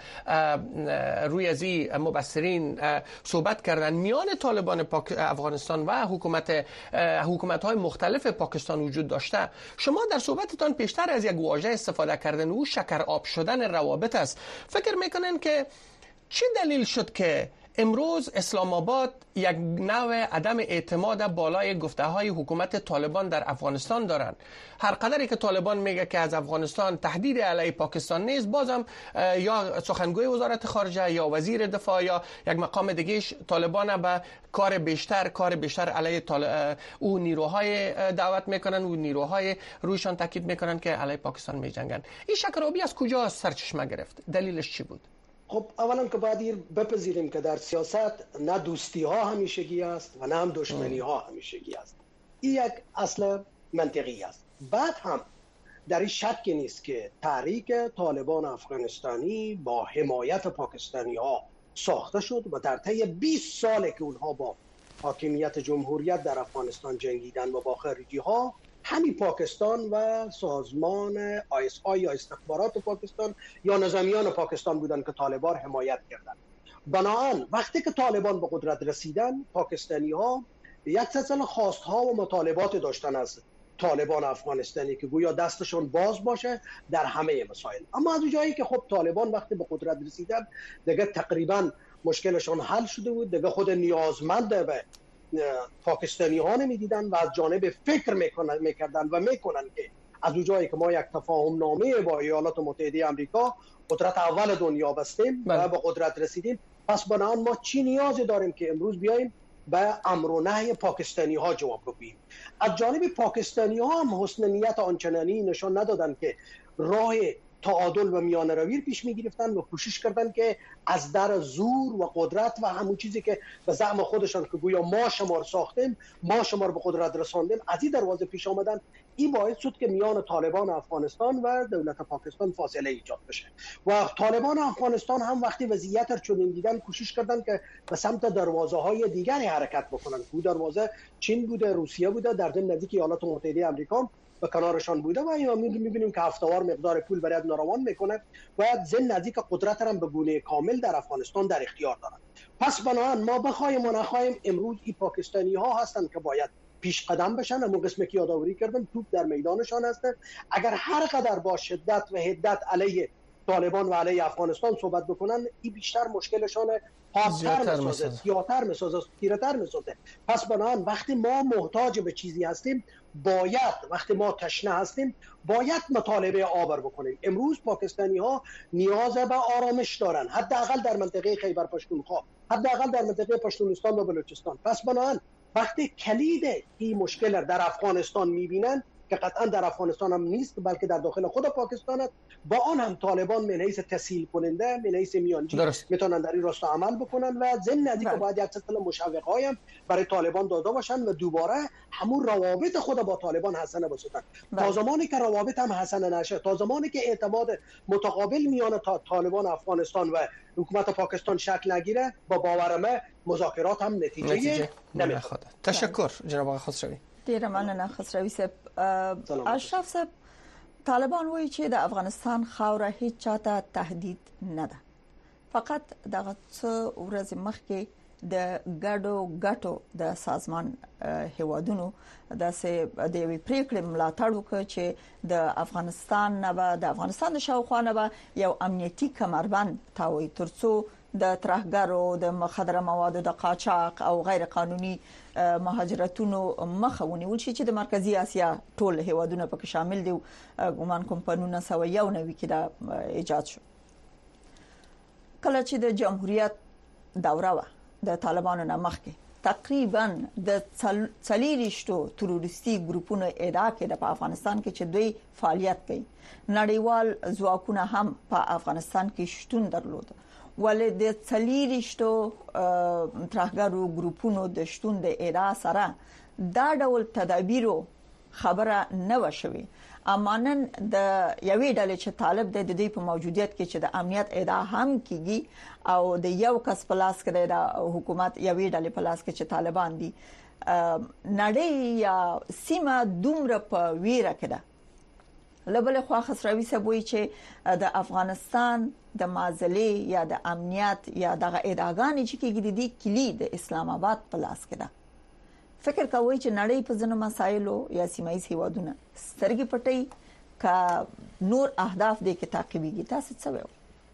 روی از این مبصرین صحبت کردن میان طالبان افغانستان و حکومت‌های مختلف پاکستان وجود داشته، شما در صحبتتان پیشتر از یک واژه استفاده کردن و شکر آب شدن روابط است. فکر میکنن که چه دلیل شد که امروز اسلام آباد یک نوع عدم اعتماد بالای گفته‌های حکومت طالبان در افغانستان دارند؟ هر قدری که طالبان میگه که از افغانستان تهدید علیه پاکستان نیست، بازم یا سخنگوی وزارت خارجه یا وزیر دفاع یا یک مقام دیگه طالبان به کار بیشتر علیه او نیروهای دعوت میکنن و نیروهای رویشان تاکید میکنن که علیه پاکستان میجنگن. این شکرابی از کجا سرچشمه گرفت؟ دلیلش چی بود؟ خب اولا که باید بپذیریم که در سیاست نه دوستی ها همیشگی است و نه هم دشمنی ها همیشگی است. این یک اصل منطقی است. بعد هم در این شکی نیست که تحریک طالبان افغانستانی با حمایت پاکستانی ها ساخته شد و در طی 20 ساله که اونها با حاکمیت جمهوریت در افغانستان جنگیدن و با خارجی ها، همین پاکستان و سازمان ISI یا استخبارات پاکستان یا نظامیان پاکستان بودن که طالبان حمایت کردند. بنابراین وقتی که طالبان به قدرت رسیدن، پاکستانی ها یک سلسله خواستها و مطالبات داشتن از طالبان افغانستانی که گویا دستشون باز باشه در همه مسائل. اما از جایی که خب طالبان وقتی به قدرت رسیدن دیگه تقریبا مشکلشون حل شده بود، دیگه خود نیازمند به پاکستانی ها نمیدیدن و از جانب فکر میکردن و میکنن که از جایی که ما یک تفاهم نامه با ایالات متحده آمریکا قدرت اول دنیا بستیم و به قدرت رسیدیم، پس بنابراین ما چی نیازی داریم که امروز بیایم به امر و نهی پاکستانی ها جواب بدیم. از جانب پاکستانی ها هم حسن نیت آنچنانی نشان ندادن که راه تعادل و میان روی پیش می گرفتن و کوشش کردن که از در زور و قدرت و همون چیزی که به زعم خودشان که گویا ما شما رو ساختیم، ما شما رو به قدرت رساندیم، از این دروازه پیش آمدن. این باعث شد که میان طالبان افغانستان و دولت پاکستان فاصله ایجاد بشه و طالبان افغانستان هم وقتی وضعیت رو چنین دیدن کوشش کردن که به سمت دروازه های دیگری حرکت بکنن. اون دروازه چین بوده، روسیه بوده، در ضمن نزدیک ایالات متحده آمریکا به کنارشان بوده و اینا می‌بینیم که هفته‌وار مقدار پول برای ناروان میکنه و ضمن نزدیک قدرت هم به گونه کامل در افغانستان در اختیار دارند. پس بنابراین ما بخوایم و نخوایم امروز این پاکستانی ها هستند که باید پیش قدم بشن. اون قسمی که یادآوری کردم توپ در میدانشان هست. اگر هر قدر با شدت و حدت علیه طالبان و علیه افغانستان صحبت بکنن، این بیشتر مشکلشان حادتر میسازه، زیادتر میسازه، تیره‌تر میسازه. پس بنابراین وقتی ما محتاج به چیزی هستیم، وقتی ما تشنه هستیم باید مطالبه آور بکنیم. امروز پاکستانی ها نیاز به آرامش دارن، حداقل در منطقه خیبر پشتونخوا، حداقل در منطقه پشتونستان و بلوچستان. پس بنابراین وقتی کلید این مشکل در افغانستان میبینن که قطعا در افغانستان هم نیست بلکه در داخل خود پاکستان است، با آن هم طالبان من حیث تسهیل کننده، من حیث میانجی میتونن در این راستا عمل بکنن و ضمن از اینکه باید یک سلسله مشوق‌های هم برای طالبان داده باشن و دوباره همون روابط خود با طالبان حسنه بسازن. تا زمانی که روابط هم حسنه نشه، تا زمانی که اعتماد متقابل میان طالبان افغانستان و حکومت پاکستان شکل نگیره، با باورم مذاکرات هم نتیجه نمیخواد. تشکر جناب آقای خسروی. ډیره مننه خسروی صاحب. اشرف صاحب، طالبان وایي چې د افغانستان خاوره هیڅ چاته تهدید نه ده، فقط دغه څه ورځې مخکې د ګډو د سازمان هیوادونو د یوې پریکړې ملاتړ وکړ چې د افغانستان نه به د افغانستان د شاوخوا نه به یو امنیتي کمربند تاوي ترڅو د ترهګرو د مخدره موادو د قاچاق او غیر قانوني مهاجرتونو مخه ونیول شي چې د مرکزی اسیا ټول هیوادونه پکې شامل دي. ګومان کوم په 1991 کې دا ایجاد شو. کله چې د جمهوریت دوره و د طالبانو نه مخکې تقریبا د 40 تروریستي ګروپونو ادعا کړه په افغانستان کې چې دوی فعالیت کوي. نړیوال ځواکونه هم په افغانستان کې شتون درلود. ولې د 40 ترهګرو ګروپونو د شتون د ادعا سره دا ډول تدابیرو خبره نه وشوي. امانن د یوې ډلې چې طالب د دې په موجودیت کې چې د امنیت ادعا هم کیږي او د یو کس په لاس کې د حکومت یوې ډلې په لاس کې چې طالبان دي، نړۍ یا سیمه دومره په ویره کې ده. لبل خو خسروي صاحب وایي چې د افغانستان د معزلې یا د امنیت یا د ادعاګانې چې کېږي د کلي د اسلام آباد په لاس کې ده. فکر کوي چې نړۍ په ځینو مسایلو یا سیمایي هیوادونه سترګې پټي کا نور اهداف دې کې تعقیبېږي. تاسو څه وایو؟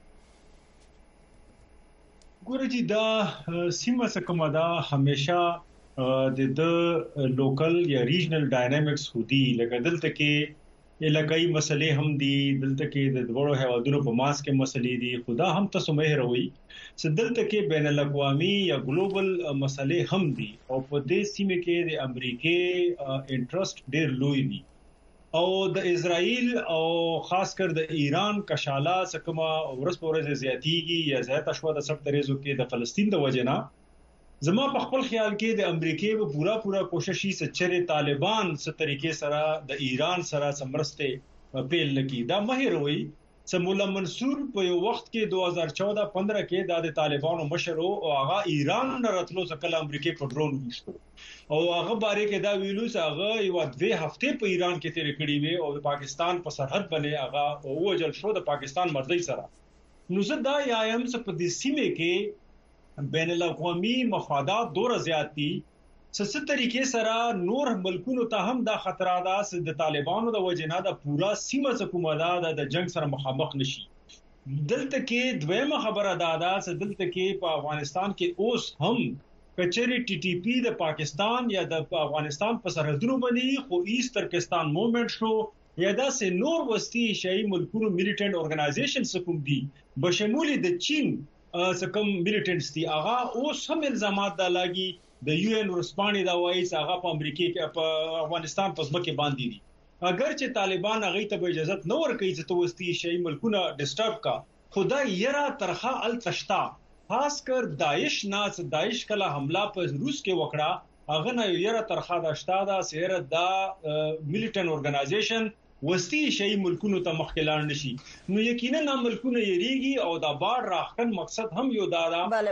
ګورئ دا سیمه څخه کومه دا همیشه د لوکل یا ریجنل ډاینامیکس هودي، لکه دلته کې علاقائی مسلې هم دي، دلته کې د وړو هیوادونو په ماس کې مسلې دي، خدا هم تاسو مه هروي چې دلته کې بین الاقوامي یا ګلوبل مسلې هم دي او په دې سیمه کې د امریکای انټرست ډېر لوی دي. او د اسرائیل او خاص کر د ایران کشاله سکما ورس پورې زیاتیږي یا زیاته شو د سب تریزو کې د فلسطین د وجنه زما په خپل خیال کې د امریکای په پورا کوشش هي چې طالبان څه طریقې سره د ایران سره سمرسته پیل لکی دا مهر وي سمولا منصور په یو وخت کې 2014-15 کې د طالبانو مشر او هغه ایران نه راتلو څخه امریکای په ډرون وشتو او هغه باره کې دا ویلو چې هغه یو 2 هفته په ایران کې تیر کړی وي او د پاکستان په سرحد باندې هغه وجل شو د پاکستان مرزي سره نو زه دا یم چې په دې سیمه کې بین الاقوامي مفادات ډیر زیات دي څه طریقې سره نور ملکونو ته هم دا خطر ده چې د طالبانو د وجنه د پورا سیمه حکومت د جنگ سره مخامخ نشي دلته کې دویمه خبره ده چې دلته کې په افغانستان کې اوس هم کچری ټي ټي پی د پاکستان یا د افغانستان په سرحدونو باندې خو ایست ترکستان موومېنټ شو یا د نور وستي شي ملکونو میلیټنټ اورګنایزیشن سکوم دي بشمول د چین سکم میلیټنټس دي هغه اوس هم الزامات د لاګي د یو ان ورسپانې دا وایي چې هغه په امریکا کې په افغانستان په ځمکه باندې دي اگر چې طالبان هغه ته اجازه نه ورکړي چې توستي شي ملکونه ډیسټرب کا خدای یرا ترخه التشتا خاص کر داعش کله حمله په روس کې وکړه هغه نه یره ترخه د اشتاده سیر د میلیټنټ اورګنایزیشن وستي شي ملکونو ته مخکلان نشي نو یقینا ملکونه یریږي او دا بار راخن مقصد هم یو دا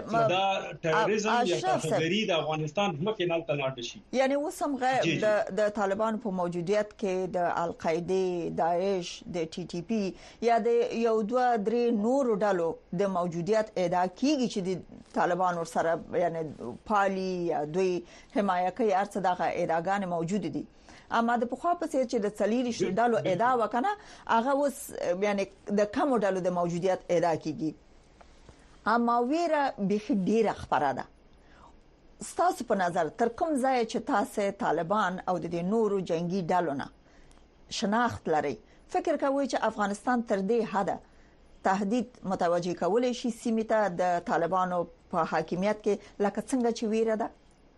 ټیرریزم یا تفکری د افغانستان مخکې نه تلاړ شي یعنی وسم غیر د طالبان په موجودیت کې د القاعده داعش د ټي ټي پی یا د یو 2-3 نور ډلو د موجودیت ادعا کیږي چې د طالبان ور سره یعنی پالي یا دوی حمایت کوي ارڅ دغه ادعاګان موجود دي اما د پخوا په څیر چې د څلیری شډالو ادعا وکنه هغه اوس یعنی د کوم ډلو د موجودیت ادعا کیږي اما ویره به ډیره خبره ده ستاسو په نظر تر کوم ځای چې تاسو طالبان او د نورو جنگي ډلو نه شناخت لري فکر کوئ چې افغانستان تر دې حد تهدید متوجه کولای شي سیمه ته د طالبانو په حاکمیت کې لکه څنګه چې ویره ده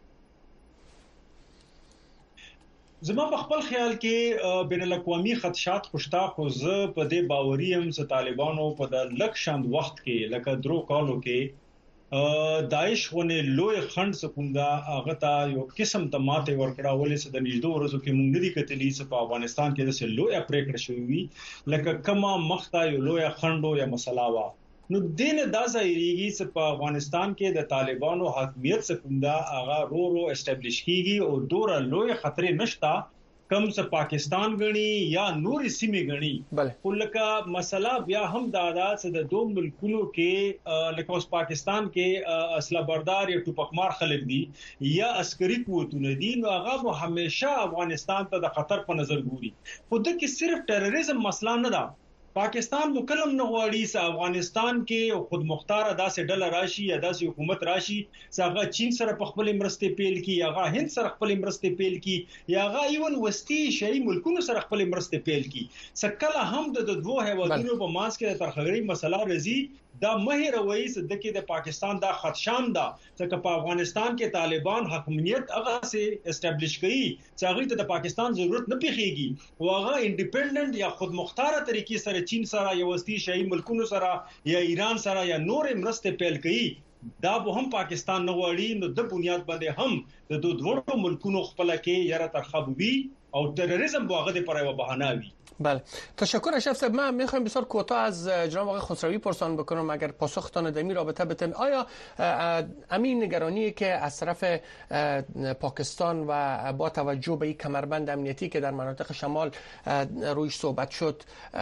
زما په خپل خیال کې بین الاقوامي خدشات خوشتا خو زه په دې باوري هم چې طالبانو په د لکشند وخت کې لکه درو کالو کې داعش ونه لوی خند سکوندا هغه ته یو قسم ته ماته ورکړه ولې چې د نږدې ورځو کې مونږ ندي کتلی چې په افغانستان کې د لوی پریکړه شوې وي لکه کما مخته یو لوی خندو یا مسله وا نو دین دا ظاهريږي چې په افغانستان کې د طالبانو حاکمیت سکوندا هغه رو اسټابلیش کیږي او دور لوی خطر نشتا کم څه پاکستان غني یا نور سیمه غني ولکه مسله بیا هم دادا چې د دوه ملکونو کې لکه اوس پاکستان کې اسلحه بردار یا ټوپکمار خلک دي یا عسکري قوتونه دي نو هغه همیشه افغانستان ته د خطر په نظر ګوري خو د کې صرف ټیرریزم مسله نه ده پاکستان مکلم نه غواړي چې افغانستان کې خود مختار داسې ډله راشي یا داسې حکومت راشي چې هغه چین سره په خپل مرسته پیل کی یا هغه هند سره خپل مرسته پیل کی یا هغه ایون وستي شي ملکونو سره خپل مرسته پیل کی سکه هم د دوه هیوادونو په مانس کې د ترخغړی مسله رزي دا مهر وایي چې د کې د پاکستان دا خدشان ده چې په افغانستان کې طالبان حاکمیت هغه سي اسټابلیش کړي چې هغه ته د پاکستان ضرورت نه پیخيږي او هغه انډیپندنت یا خود مختار طریقې سره چین سره یا وستي شي ملکونو سره یا ایران سره یا نور مرسته پیل کړي دا به هم پاکستان نه غواړي نو د بنیاد باندې هم د دوه ملکونو خپل کې یاره ترخبوي او تروریسم واغه د پرایو بهانه وي بله تشکر اشرف صاحب من میخوایم بسیار کوتاه از جناب آقای خسروی پرسان بکنم اگر پاسختان در این رابطه بتن آیا امین نگرانی که از طرف پاکستان و با توجه به این کمربند امنیتی که در مناطق شمال رویش صحبت شد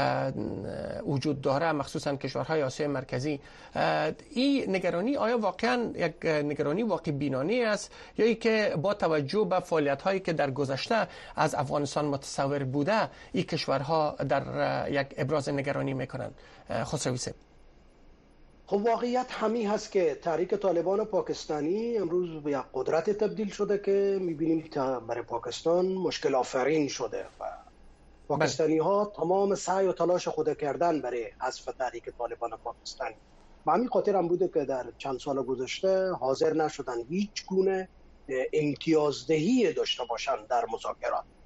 وجود داره مخصوصا کشورهای آسیای مرکزی این نگرانی آیا واقعا یک نگرانی واقع بینانه است یا ای که با توجه به فعالیت هایی که در گذشته از افغانستان متصور بوده این کشور ها در یک ابراز نگرانی میکنن خسروی صاحب خب واقعیت همین هست که تحریک طالبان پاکستانی امروز به یک قدرت تبدیل شده که میبینیم برای پاکستان مشکل آفرین شده و پاکستانی ها تمام سعی و تلاش خود کردن برای حذف تحریک طالبان پاکستانی و همین خاطر هم بوده که در چند سال گذشته حاضر نشدن هیچ گونه امتیازدهی داشته باشند در مذاکرات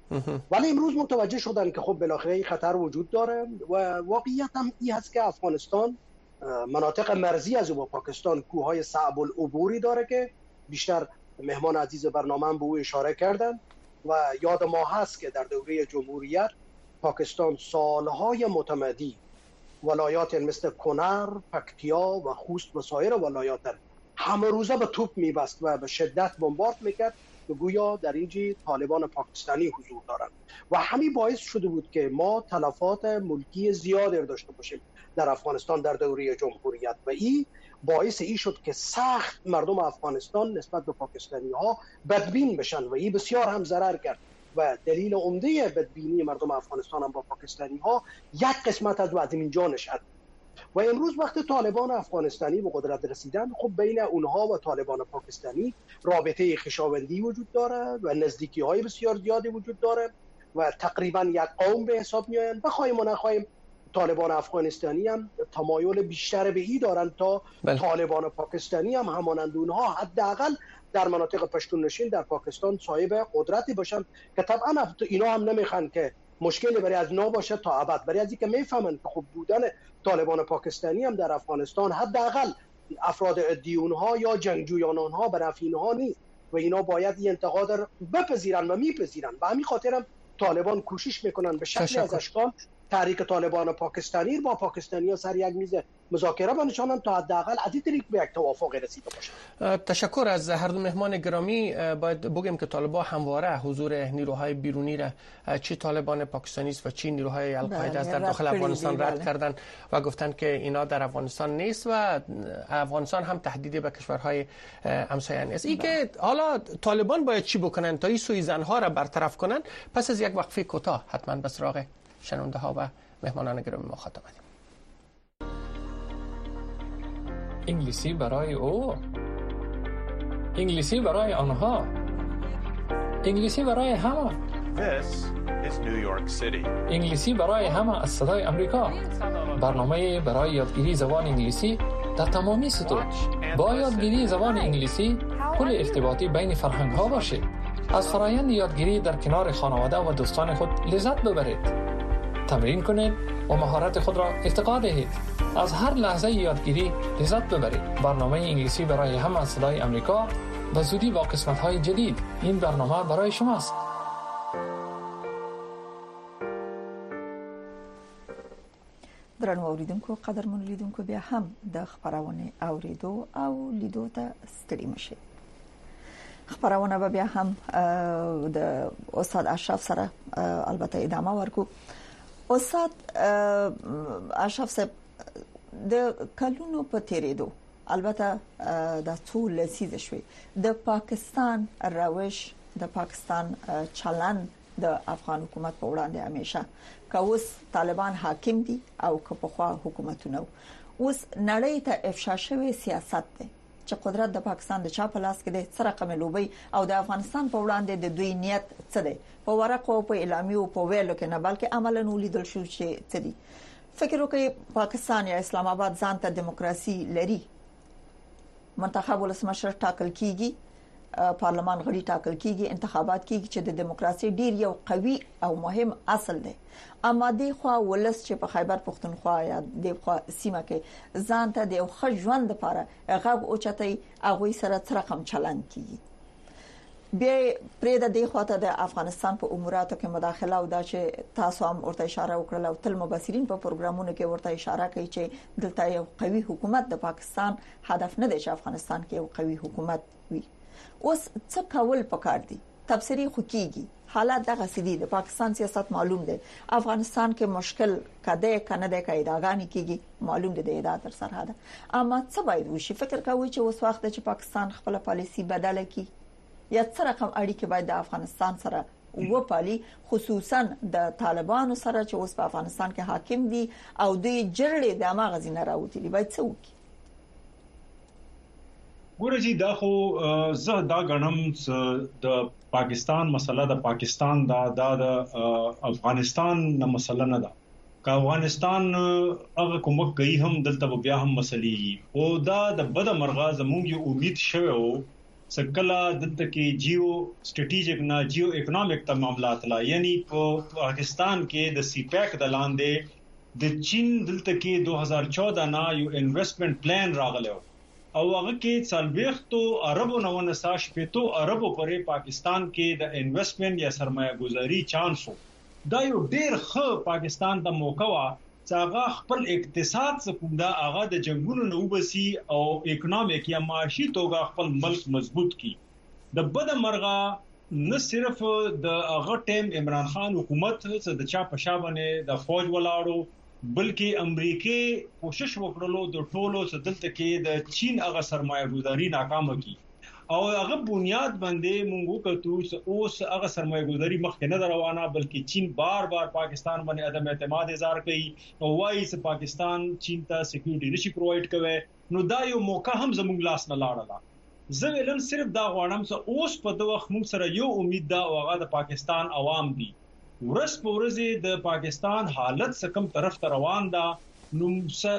ولی امروز متوجه شدن که خب بالاخره این خطر وجود داره و واقعیت هم این هست که افغانستان مناطق مرزی از با پاکستان کوههای صعب العبوری داره که بیشتر مهمان عزیز برنامه به او اشاره کردن و یاد ما هست که در دوره جمهوریت پاکستان سالهای متمدی ولایات مثل کنر، پکتیا و خوست و سایر ولایات همه روزه به توپ میبست و به شدت بمبارد میکرد که گویا در اینجا طالبان پاکستانی حضور دارند و همین باعث شده بود که ما تلفات ملکی زیادی داشته باشیم در افغانستان در دوره جمهوریت و این باعث این شد که سخت مردم افغانستان نسبت به پاکستانی ها بدبین بشن و این بسیار هم ضرر کرد و دلیل عمده بدبینی مردم افغانستان هم با پاکستانی ها یک قسمت از اینجا نشد و امروز وقت طالبان افغانستانی به قدرت رسیدن خب بین اونها و طالبان پاکستانی رابطه خویشاوندی وجود داره و نزدیکی های بسیار زیادی وجود داره و تقریبا یک قوم به حساب میآیند. بخوایم و نخوایم طالبان افغانستانی هم تمایل بیشتر به این دارند تا طالبان پاکستانی هم همانند اونها حداقل در مناطق پشتون نشین در پاکستان صاحب قدرتی باشند که طبعا اینا هم نمیخوان که مشکلی برای از نا باشه تا ابد، برای از اینکه میفهمن که خب بودن طالبان پاکستانی هم در افغانستان حداقل افراد عادی اونها یا جنگجویان اونها به نفع اینها نیست و اینا باید این انتقاد را بپذیرن و میپذیرن و همین خاطر هم طالبان کوشش میکنن به شکل از اشکال تحریک طالبان پاکستانی با پاکستانی‌ها سر یک میز مذاکره بنشانند تا حداقل از این طریق به یک توافق رسیده باشه. تشکر از هر دو مهمان گرامی. باید بگیم که طالبان همواره حضور نیروهای بیرونی را چی طالبان پاکستانی است و چی نیروهای القاعده در داخل افغانستان رد کردن و گفتن که اینا در افغانستان نیست و افغانستان هم تهدیدی به کشورهای همسایه نیست. این که حالا طالبان باید چی بکنن تا این سوءظن‌ها را برطرف کنن. پس از یک وقفه کوتاه حتما به سراغ شنونده ها و مهمانان گرامی ما خواهیم آمد. انگلیسی برای او، انگلیسی برای آنها، انگلیسی برای همه. This is New York City. انگلیسی برای همه از صدای امریکا. برنامه برای یادگیری زبان انگلیسی در تمامی سطوح. با یادگیری زبان انگلیسی پل ارتباطی بین فرهنگ ها باشید. از فرآیند یادگیری در کنار خانواده و دوستان خود لذت ببرید. تمرین کنید و مهارت خود را ارتقا دهید. از هر لحظه یادگیری لذت ببرید. برنامه انگلیسی برای همه از صدای امریکا به زودی با قسمت‌های جدید. این برنامه برای شماست. درنو اوریدونکو قدرمن لیدونکو بیا هم د خبرونه اوریدو او لیدو ته ستړي مشه. خبرونه به بیا هم د استاد اشرف سره البته ادامه ورکو. استاد اشرف صاحب د کلونو په تیریدو البته د څو لسیزه شوي د پاکستان روش د پاکستان چلن د افغان حکومت په وړاندې همیشه که اوس طالبان حاکم دي او که په خوا حکومتونه اوس نړۍ ته افشا شوی سیاست دی چې قدرت د پاکستان د چا په لاس کې دی سره کملوبي او د افغانستان په وړاندې د دوی نیت څه دی په ورقو او په اعلامیو په ویلو کې نه بلکې عملاً ولیدل شو چې څه دی. فکر وکړئ پاکستان یا اسلام آباد ځان ته دیموکراسي لري، منتخب ولسمشر ټاکل کیږي، پارلمان غړي ټاکل کیږي، انتخابات کیږي چې د دیموکراسي ډیر یو قوي او مهم اصل دی. اما د خو ولس چې په خیبر پختونخوا یا د خو سیمه کې ځان ته د خو ژوند لپاره غږ اوچتای هغه سره ترقم چلن کیږي. بیا پرې د دې خواته د افغانستان په اموراتو کې مداخله او دا چې تاسو هم ورته اشاره وکړه او تل مبصرین په پروګرامونو کې ورته اشاره کوي چې دلته یو قوي حکومت د پاکستان هدف نه دی چې افغانستان کې یو قوي حکومت وي. اوس څه کول پکار دي؟ تبصری خو کیږي حالات دغه سدي د پاکستان سیاست معلوم دی، افغانستان کې مشکل کده کنه د قاعدهګانی کیږي معلوم دی د ادا تر سره ده. اما څه باید وشي؟ فکر کوي چې اوس وخت چې پاکستان خپل پالیسی بدله کړي یا څه رقم اړیکې باید د افغانستان سره وپالي، خصوصا د طالبانو سره چې اوس په افغانستان کې حاکم دي او دوی جرړې د ماغزي نه راوتلي، باید څه وکړي؟ ګورځي دا خو زه دا غنم د پاکستان مسله د پاکستان د افغانستان نه مسله نه ده. که افغانستان هغه کومه کوي هم دلته بیا هم مسلې او دا د بد مرغه زموږ یو امید شوه سکلا دلته کې جیو سټریټیجیک نه جیو اکونومیک ته معاملات لا یعنی په پاکستان کې د سی پیک د لاندې د چین دلته کې 2014 نه یو انویسټمنٹ پلان راغلی او هغه کې 40 اربو 9.8 اربو پورې پاکستان کې د انویسټمنٹ یا سرمایه گذاری چانس دا یو ډیر ښه پاکستان ته موقع وا چې هغه خپل اقتصاد څخه دا هغه د جنگونو نو بسي او اکونومیک یا معاشي توګه خپل ملک مضبوط کی د بد مرغه نه صرف د هغه ټیم عمران خان حکومت څخه د چا په شابهنه د فوج ولاړو بلکې امریکای کوشش وکړلو د ټولو دلته کې د چین هغه سرمایه گذاری ناکامه کی او هغه بنیاد باندې مونږ کتو اوس هغه سرمایه گذاری مخکې نه روانه بلکې چین بار پاکستان باندې عدم اعتماد اظهار کوي او وايي چې پاکستان چین ته سکیورټي نشي پرووایډ کوي نو دا یو موقع هم زموږ لاس نه لاړه زه ویلم صرف دا غواړم چې اوس په د وخت موږ سره یو امید دا هغه د پاکستان عوام دي ورځ په ورځ د پاکستان حالت سکم طرف ته روان ده نو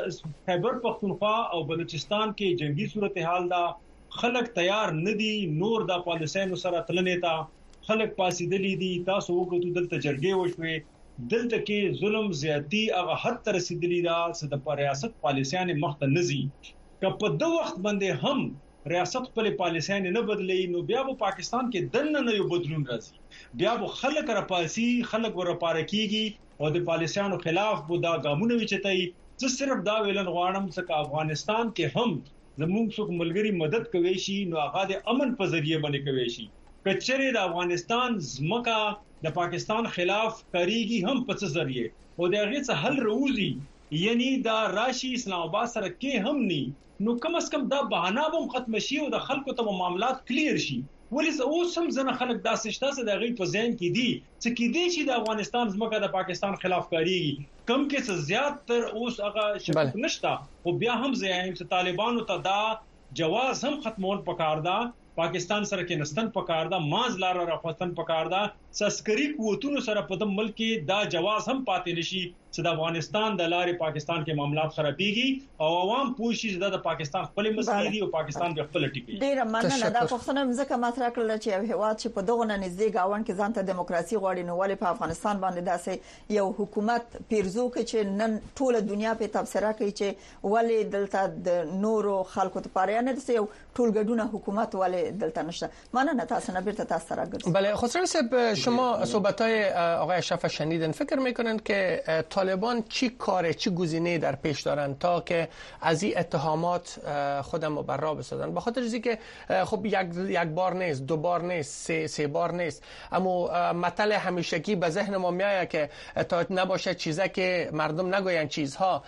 خیبر پختونخوا او بلوچستان کې جنگي صورتحال ده خلک تیار ندي نور د پالیسانو سره تلنې تا خلک پاسیدلی دي تاسو وګورئ دلته جرګې وشوي دلته کې ظلم زیاتی هغه حد تر رسیدلی دا چې د ریاست پالیسان مخته نزي که په د وخت باندې هم ریاست خپل پالیسان نه بدلې نو بیا په پاکستان کې دنه نه یو بدلون راځي بیا به خلک را پاسي خلک ور پارکیږي او د پالیسانو خلاف بو دا ګامونه وچتای چې صرف دا ویلن غواړم چې افغانستان کې هم زموږ څوک ملګری مدد کوي شي نو هغه د امن په ذریعہ باندې کوي شي کچره د افغانستان زمکا د پاکستان خلاف کاریږي هم په څه ذریعہ او د هغه څه حل روزي یعنی دا راشي اسلام آباد سره کې هم ني نو کم از کم دا بهانه هم ختم شي او د خلکو ته معاملات کلیر شي ولې اوس هم ځنه خلک داسې شته چې د غي په ذهن کې دي چې کې دي چې د افغانستان زمکا د پاکستان خلاف کاریږي کم کې څه زیات تر اوس هغه شک نشته او بیا هم ځایم چې طالبانو ته دا جواز هم ختمول پکار دا پاکستان سره کې نستن پکار دا ماز لار رافتن پکار دا عسکري قوتونو سره په د ملک کې دا جواز هم پاتې نشي چې د افغانستان د لارې پاکستان کې معاملات خرابېږي او عوام پوښي چې د پاکستان خپل مسلې دي او پاکستان د خپل ټکی ډیر مننه دا پښتنه مزه مطرح کړل چې یو هیواد چې په دغه نږدې گاون کې ځانته دیموکراسي غواړي نو ولې په افغانستان باندې داسې یو حکومت پیرزو کې چې نن ټول دنیا په تبصره کوي چې ولې دلته د نورو خلکو لپاره نه د یو ټولګډونه حکومت ولې دلته نشته مننه تاسو نه بیرته تاسو راګرځئ بله خسرو صاحب شما صحبت‌های آقای اشرف شنیدن فکر می‌کنند که طالبان چی کار چی گزینه در پیش دارند تا که از این اتهامات خودم رو بر راه بسازن به خاطر اینکه خب یک بار نیست دو بار نیست سه بار نیست اما مطلع همیشگی به ذهن ما میاد که تا نباشه چیزی که مردم نگوین چیزها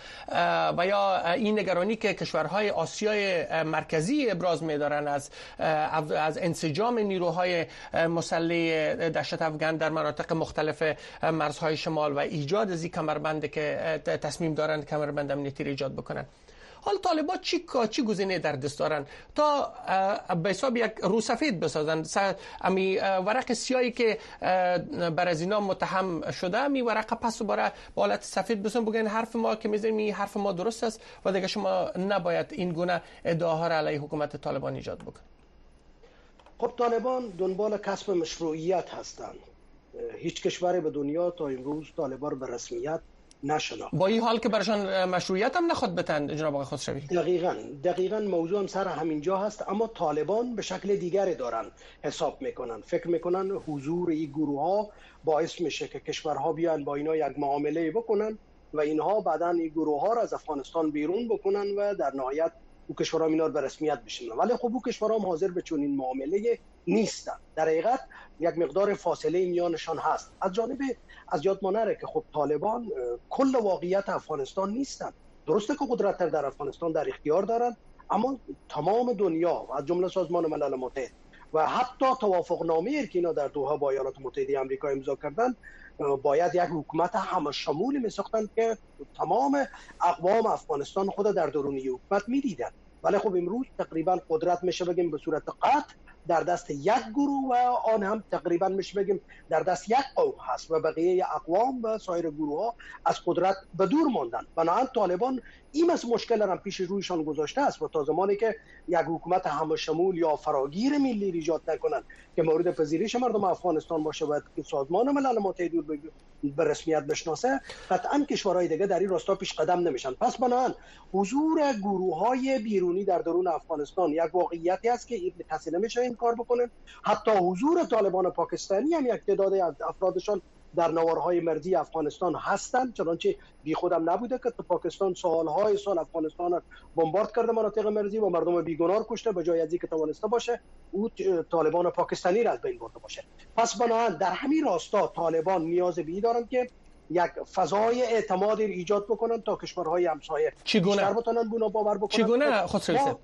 و یا این نگرانی که کشورهای آسیای مرکزی ابراز می‌دارن از انسجام نیروهای مسلح دشت افغان در مناطق مختلف مرزهای شمال و ایجاد از این کمربند که تصمیم دارند کمربند امنیتی ایجاد بکنن حال طالبان چی گزینه در دست دارن تا به حساب یک روسفید بسازن امی ورق سیاهی که بر از اینا متهم شده امی ورق پس برای حالت سفید بسازن بگن حرف ما که میذاریم این حرف ما درست است و دیگه شما نباید این گونه ادعاها را علیه حکومت طالبان ایجاد بکنن خب طالبان دنبال کسب مشروعیت هستند هیچ کشوری به دنیا تا امروز طالبان به رسمیت نشناخت با این حال که برشان مشروعیت هم نخواد بتن جناب آقای خسروی دقیقاً موضوع هم سر همینجا هست اما طالبان به شکل دیگری دارن حساب میکنن فکر میکنن حضور این گروه ها باعث میشه که کشورها بیان با اینا یک معامله بکنن و اینها بعداً این گروه ها را از افغانستان بیرون بکنن و در نهایت او کشورها اینا رو به رسمیت بشنن ولی خب او کشورها هم حاضر به چنین معامله نیستن در حقیقت یک مقدار فاصله میانشان هست از یاد ما نره که خب طالبان کل واقعیت افغانستان نیستن درسته که قدرت در افغانستان در اختیار دارن اما تمام دنیا از جمله سازمان ملل متحد و حتی توافقنامه‌ای که اینا در دوحه با ایالات متحده آمریکا امضا کردن باید یک حکومت همه شمول می‌ساختن که تمام اقوام افغانستان خود در درون حکومت می‌دیدن ولی خب امروز تقریبا قدرت میشه بگیم به صورت قطع در دست یک گروه و آن هم تقریبا میشه بگیم در دست یک قوم هست و بقیه اقوام و سایر گروه ها از قدرت به دور ماندن. بنابراین طالبان این مشکل را پیش رویشان گذاشته است و تا زمانی که یک حکومت همشمول یا فراگیر ملی ایجاد نکنند که مورد پذیرش مردم افغانستان باشه و که سازمان ملل متحد به رسمیت بشناسه، قطعا کشورهای دیگه در این راستا پیش قدم نمیشن. پس بنابراین حضور گروه‌های بیرونی در درون افغانستان یک واقعیتی است که کسی نمیشه این کار بکنه. حتی حضور طالبان پاکستانی هم یک تعداد از افرادشان در نوارهای مرزی افغانستان هستند، چنانچه بی خودم نبوده که پاکستان سالهای سال افغانستان بمبارد کرده، مناطق مرزی و مردم بیگناه کشته، به جای از اینکه توانسته باشه او طالبان پاکستانی را از بین برده باشه. پس بنابراین در همین راستا طالبان نیاز به این دارند که یک فضای اعتماد ایجاد بکنن تا کشورهای همسایه بیشتر بتونن بنا باور بکنن. چگونه خسروی صاحب؟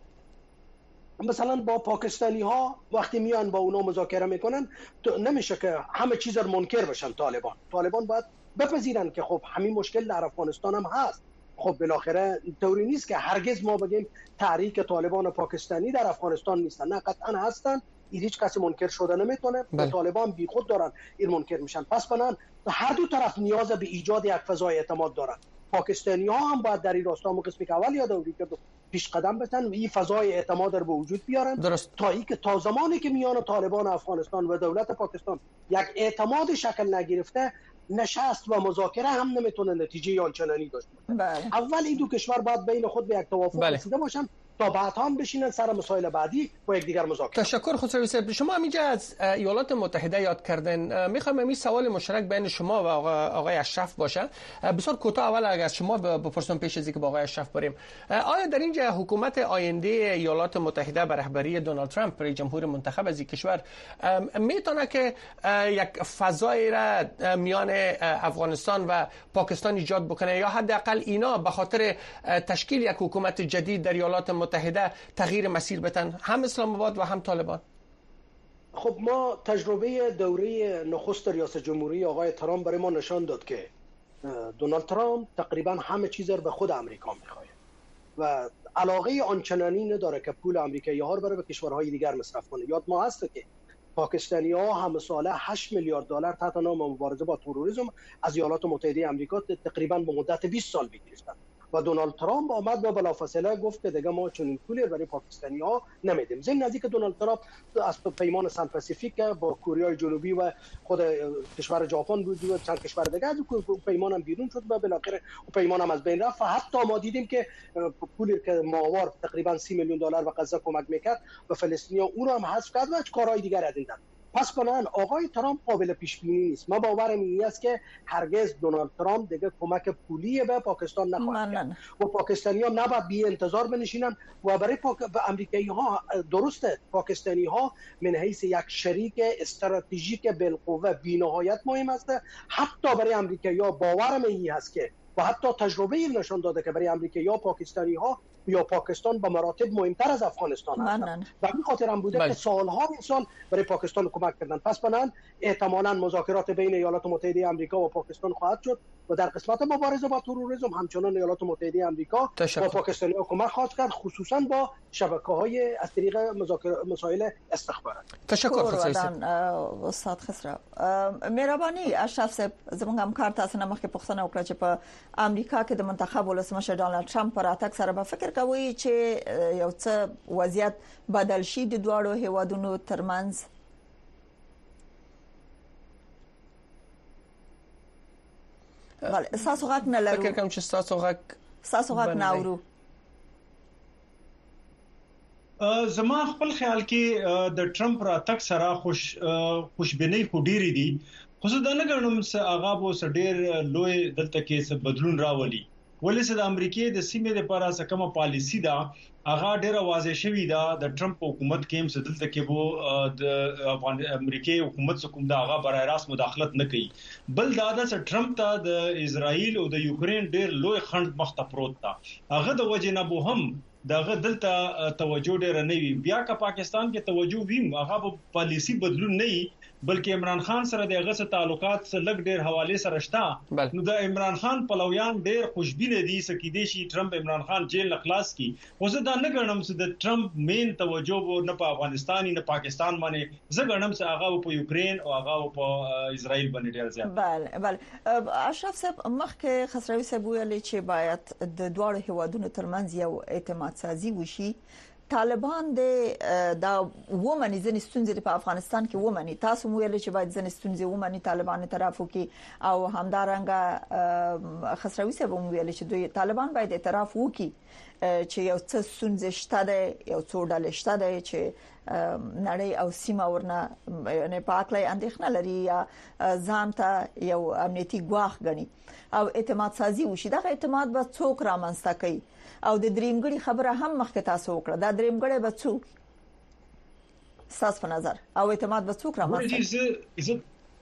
مثلا با پاکستانی ها وقتی میان با اونا مذاکره میکنن نمیشه که همه چیز رو منکر بشن. طالبان باید بپذیرن که خب همین مشکل در افغانستان هم هست. خب بالاخره طوری نیست که هرگز ما بگیم تحریک طالبان پاکستانی در افغانستان نیستن، نه قطعا هستن. هیچ کسی منکر شده نمیتونه و طالبان بی خود دارن این منکر میشن. پس بنان هر دو طرف نیاز به ایجاد یک فضای اعتماد دارن. پاکستانی ها هم باید در این راستا قسمی که اول یادآوری کرد پیش قدم بزنن و این فضای اعتماد رو به وجود بیارن. درست. تا زمانی که میان طالبان افغانستان و دولت پاکستان یک اعتماد شکل نگرفته، نشست و مذاکره هم نمیتونه نتیجه آنچنانی داشته باشه. اول این دو کشور باید بین خود به یک توافق رسیده باشن تا بعد هم بشینن سر مسائل بعدی با یکدیگر مذاکره. تشکر خسروی صاحب. شما همینجا از ایالات متحده یاد کردن، میخوام این سوال مشترک بین شما و آقای اشرف باشه. بسیار کوتاه اول اگر از شما بپرسم پیش از اینکه با آقای اشرف بریم، آیا در اینجا حکومت آینده ایالات متحده به رهبری دونالد ترامپ رئیس جمهور منتخب از این کشور میتونه که یک فضایی را میان افغانستان و پاکستان ایجاد بکنه یا حداقل اینا به خاطر تشکیل یک حکومت جدید در ایالات متحده تغییر مسیر بدن، هم اسلام آباد و هم طالبان؟ خب ما تجربه دوره نخست ریاست جمهوری آقای ترامپ برای ما نشان داد که دونالد ترامپ تقریبا همه چیز رو به خود امریکا میخواد و علاقه آنچنانی نداره که پول آمریکایی‌ها رو بره به کشورهای دیگر مصرف کنه. یاد ما هست که پاکستانی‌ها هم ساله 8 میلیارد دلار تحت نام مبارزه با تروریسم از ایالات متحده آمریکا تقریبا به مدت 20 سال می‌گرفتن و دونالد ترامپ آمد و بلافاصله گفت که دیگه ما چنین پولی برای پاکستانی‌ها نمیدیم. ضمن از اینکه دونالد ترامپ از پیمان سن پاسیفیک با کره جنوبی و خود کشور ژاپن بود و چند کشور دیگه از پیمان هم بیرون شد و بالاخره پیمان هم از بین رفت و حتی ما دیدیم که پولی که ماهوار تقریبا 30 میلیون دلار به غزه کمک میکرد و فلسطینیا اون رو هم حذف کرد و کارهای دیگر از این دست. پس بنابراین آقای ترامپ قابل پیش بینی نیست. ما باورم این است که هرگز دونالد ترامپ دیگه کمک پولی به پاکستان نخواهد کرد و پاکستانی‌ها نباید بی انتظار بنشینن و برای آمریکایی‌ها درسته پاکستانی‌ها من حیث یک شریک استراتژیک بالقوه بی‌نهایت مهم است. حتی برای آمریکایی‌ها باورم این است که و حتی تجربه نشان داده که برای آمریکایی‌ها پاکستانی‌ها یا پاکستان به مراتب مهمتر از افغانستان هستند و به خاطر هم بوده که سالها انسان برای پاکستان کمک کردن. پس بنابراین احتمالاً مذاکرات بین ایالات متحده آمریکا و پاکستان خواهد شد و در قسمت مبارزه با تروریسم همچنان ایالات متحده آمریکا با پاکستانی‌ها کمک خواهد کرد، خصوصا با شبکه‌های از طریق مسائل استخبارات. تشکر استاد خسرو. مهرباني اشرف صاحب زموږ همکار تاسو نه مخکې پوښتنه وکړه چې په امریکا کې د منتخب ولسمشر ډانلډ ټرمپ پر اتک سره به فکر کوي چې یو څه وضعیت بدل شي د دوړو هیوادونو ترمنځ. بله تاسو غږ نه لرو. فکر کوم چې تاسو غږ نه اورو. زما خپل خیال کې د ټرمپ را تک سره خوشبینۍ خډيري دي، خو زه دا نه ګڼم چې هغه به سډیر لوی دلته کې څه بدلون راولي. ولې چې د امریکای د سیمې لپاره څه کومه پالیسی ده هغه ډیره واضح شوې ده. د ټرمپ حکومت کې هم څه دلته کې وو د امریکای حکومت کوم دا هغه برای راست مداخلت نه کوي. بل دا د ټرمپ ته د اسرائیل او د یوکرين ډیر لوی خند مخته پروت ده. هغه د وجه نه به هم دغه دلته توجه ډیر نه وي. بیا که پاکستان کې توجه ویم هغه په پالیسی بدلون نه وي بلکې عمران خان سره د هغه سره تعلقات لږ ډیر حواله سره شته. نو د عمران خان پلویان ډیر خوشبینه دي چې د شي ټرمپ عمران خان جیل اخلاص کی. خو زه دا نه ګڼم چې د ټرمپ مین توجه نه په افغانستان نه پاکستان باندې، زه ګڼم چې هغه په یوکرين او هغه په اسرائیل باندې ډیر زیات. بله اشرف صاحب مخکې خسروي صاحب ویل چې باید د دوه هیوادونو ترمنځ یو اعتماد سازي وشي. طالبان دا ومني ځنې ستونزې په افغانستان کې ومني. تاسو ویل چې باید ځنې ستونزې ومني طالبان اعتراف وکړي او همدارنګه خسروي صاحب ویل چې دوی طالبان باید اعتراف وکړي چې یو څه ستونزې شته ده، یو څو ډلې شته ده چې نړۍ او سیمه ورنه نه پاکلای اندېښنه لري یا ځان ته یو امنیتي ګواښ غني او اعتماد سازي وشي. دا اعتماد به څوک رامنځته کوي او د دریمګړي خبره هم مخکې تاسو وکړه، دا دریمګړي به څوک ساس په نظر او اعتماد به څوک رامنځته؟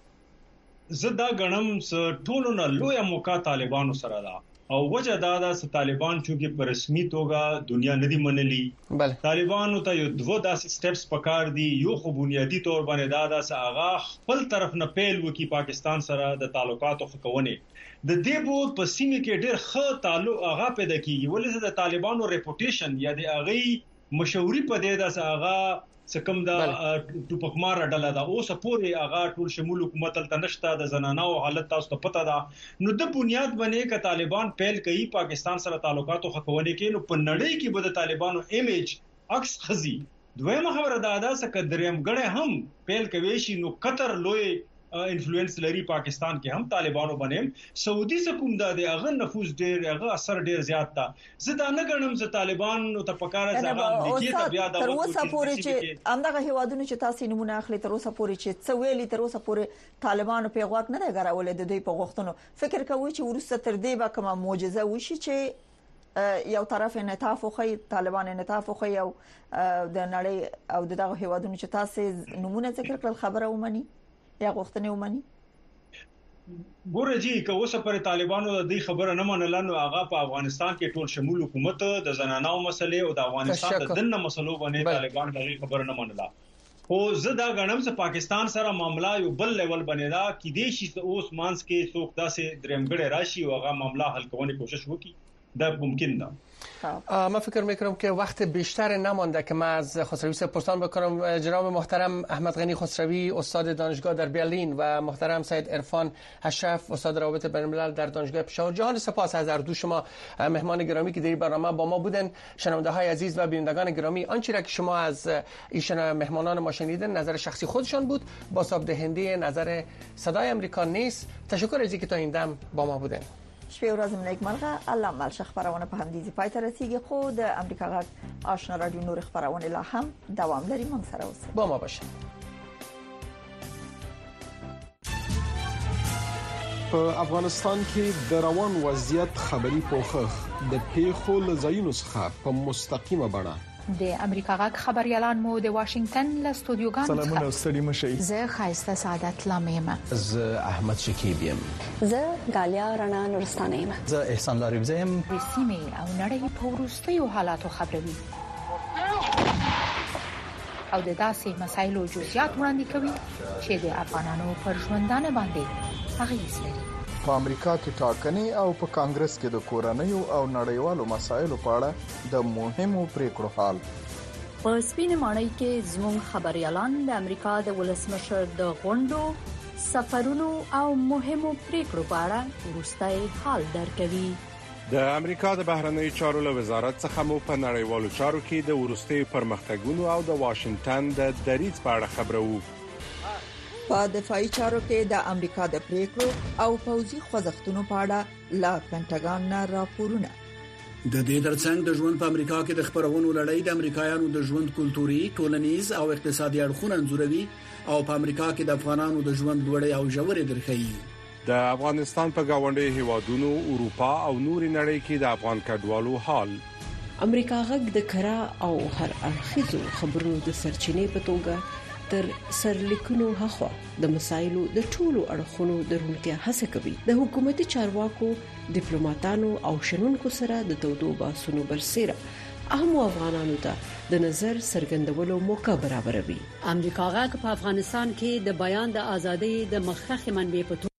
زه دا غنم ټولو نه لوی موقع طالبانو سره ده او وجه دا ده چې طالبان چې په رسمي توګه دنیا ندي منلي. طالبانو ته یو دوه داسې سټپس پکار دي. یو خو بنیادی تور باندې دا ده چې هغه خپل طرف نه پیل وکي پاکستان سره د تعلقاتو خکونه. د دې بو په سیمه کې ډېر ښه تعلق هغه پیدا کیږي ولې د طالبانو ریپوټیشن یا د هغه مشوري په دې ده چې هغه سکم دا ټوپکمار ډله دا اوس پورې هغه ټول شمول حکومت تل نشته د زنانو حالت تاسو ته پته ده. نو د بنیاد باندې ک طالبان پیل کوي پاکستان سره تعلقاتو خکونه کې نو په نړۍ کې به د طالبانو ایمیج عکس خزي. دویمه خبره دا ده چې دریم غړې هم پیل کوي شي نو قطر لوی انفلوئنس لري پاکستان کې هم طالبانو باندې. سعودي حکومت د هغه نفوذ ډیر هغه اثر ډیر زیات تا. زه دا نه غنم چې طالبان نو ته پکاره ځغه امریکای ته بیا دا تر اوسه پورې چې همدغه هیوادونو چې تاسو نمونه اخلي تر اوسه پورې چې څه ویلي تر اوسه پورې طالبانو په غوږ نه غراولې د دوی په غوښتنو. فکر کوي چې ورسته تر دې به کومه معجزه وشي چې یو طرف انعطاف وخی طالبان انعطاف وخی او د نړۍ او دغه هیوادونو چې تاسو نمونه ذکر کړل خبره ومني یا غوښتنه ومني؟ ګوره جی که اوسه پر طالبانو د دې خبره نه منل نو هغه په افغانستان کې ټول شمول حکومت د زنانو مسلې او د افغانستان د دنه مسلو باندې طالبان د خبره نه منله. خو زه دا غنم چې پاکستان سره معاملہ یو بل لیول باندې دا کې دي چې اوس مانس کې څوک داسې درېمګړې راشي او هغه معاملہ حل کولو کوشش وکړي. دا ممکن ده. من فکر میکنم که وقت بیشتر نمانده که من از خسروی صاحب پرسان بکنم. جناب محترم احمد غنی خسروی استاد دانشگاه در برلین و محترم سید عرفان اشرف استاد روابط بین الملل در دانشگاه پشاور، جهان سپاس از هر دو شما مهمان گرامی که در این برنامه با ما بودن. شنونده های عزیز و بینندگان گرامی، آنچه را که شما از ایشان مهمانان ما شنیدن نظر شخصی خودشان بود، بازتاب دهنده نظر صدای آمریکا نیست. تشکر از اینکه تا این دم با ما بودن. شپه ورځ ملک مرغه الله ملشه خبرونه په همدې پای ته رسیدي. خو د امریکا غږ آشنا رادیو نور خبرونه لا هم دوام لري. مونږ سره اوسئ، با ما باشئ. په افغانستان کې د روان وضعیت خبري پوښښ د پیښو لزاینو څخه په مستقیمه بڼه د امریکا غږ خبريالان مو د واشنگټن له استودیوګانو څخه سلامونه ستړي مشي. زه خایسته سعادت لامیم. زه احمد شکیب یم. زه غالیا رڼا نورستانه یم. زه احسان لاریب یم. د سیمې او نړۍ په وروستیو حالاتو خبروي او د داسې مسایلو جزئیات وړاندې کوي چې د افغانانو پر ژوندانه باندې اغیز لري. په امریکا کې ټاکنې او په کانګرس کې د کورنیو او نړیوالو مسایلو په اړه د مهمو پریکړو حال. په سپینې ماڼۍ کې زموږ خبريالان د امریکا د ولسمشر د غونډو، سفرونو او مهمو پریکړو په اړه وروستي حال درکوي. د امریکا د بهرنی چارو له وزارت څخه مو په نړیوالو چارو کې د وروستي پرمختګونو او د واشنگټن د دریځ په اړه خبرو. په دفاعي چارو کې د امریکا د پریکړو او پوځي خوځښتونو په اړه لا پینټاګان نه راپورونه. د دې ترڅنګ د ژوند په امریکا کې د خبرونو لړۍ د امریکایانو د ژوند کلتوري، ټولنیز او اقتصادي اړخونه انځوروي او په امریکا کې د افغانانو د ژوند لوړې او ژورې درخي. د افغانستان په گاونډي هیوادونو، اروپا او نوري نړۍ کې د افغان کډوالو حال. امریکا غږ د کرا او هر اړخیزو خبرونو د سرچینې په توګه تر سرلیکونو هخوا د مسایلو د ټولو اړخونو درونتیا هڅه کوي. د حکومتي چارواکو، ډیپلوماټانو او شنونکو سره د تودو باسونو برسېره اهم افغانانو ته د نظر څرګندولو موقع برابروي. امریکا غاک په افغانستان کې د بیان د ازادۍ د مخکخ منبع په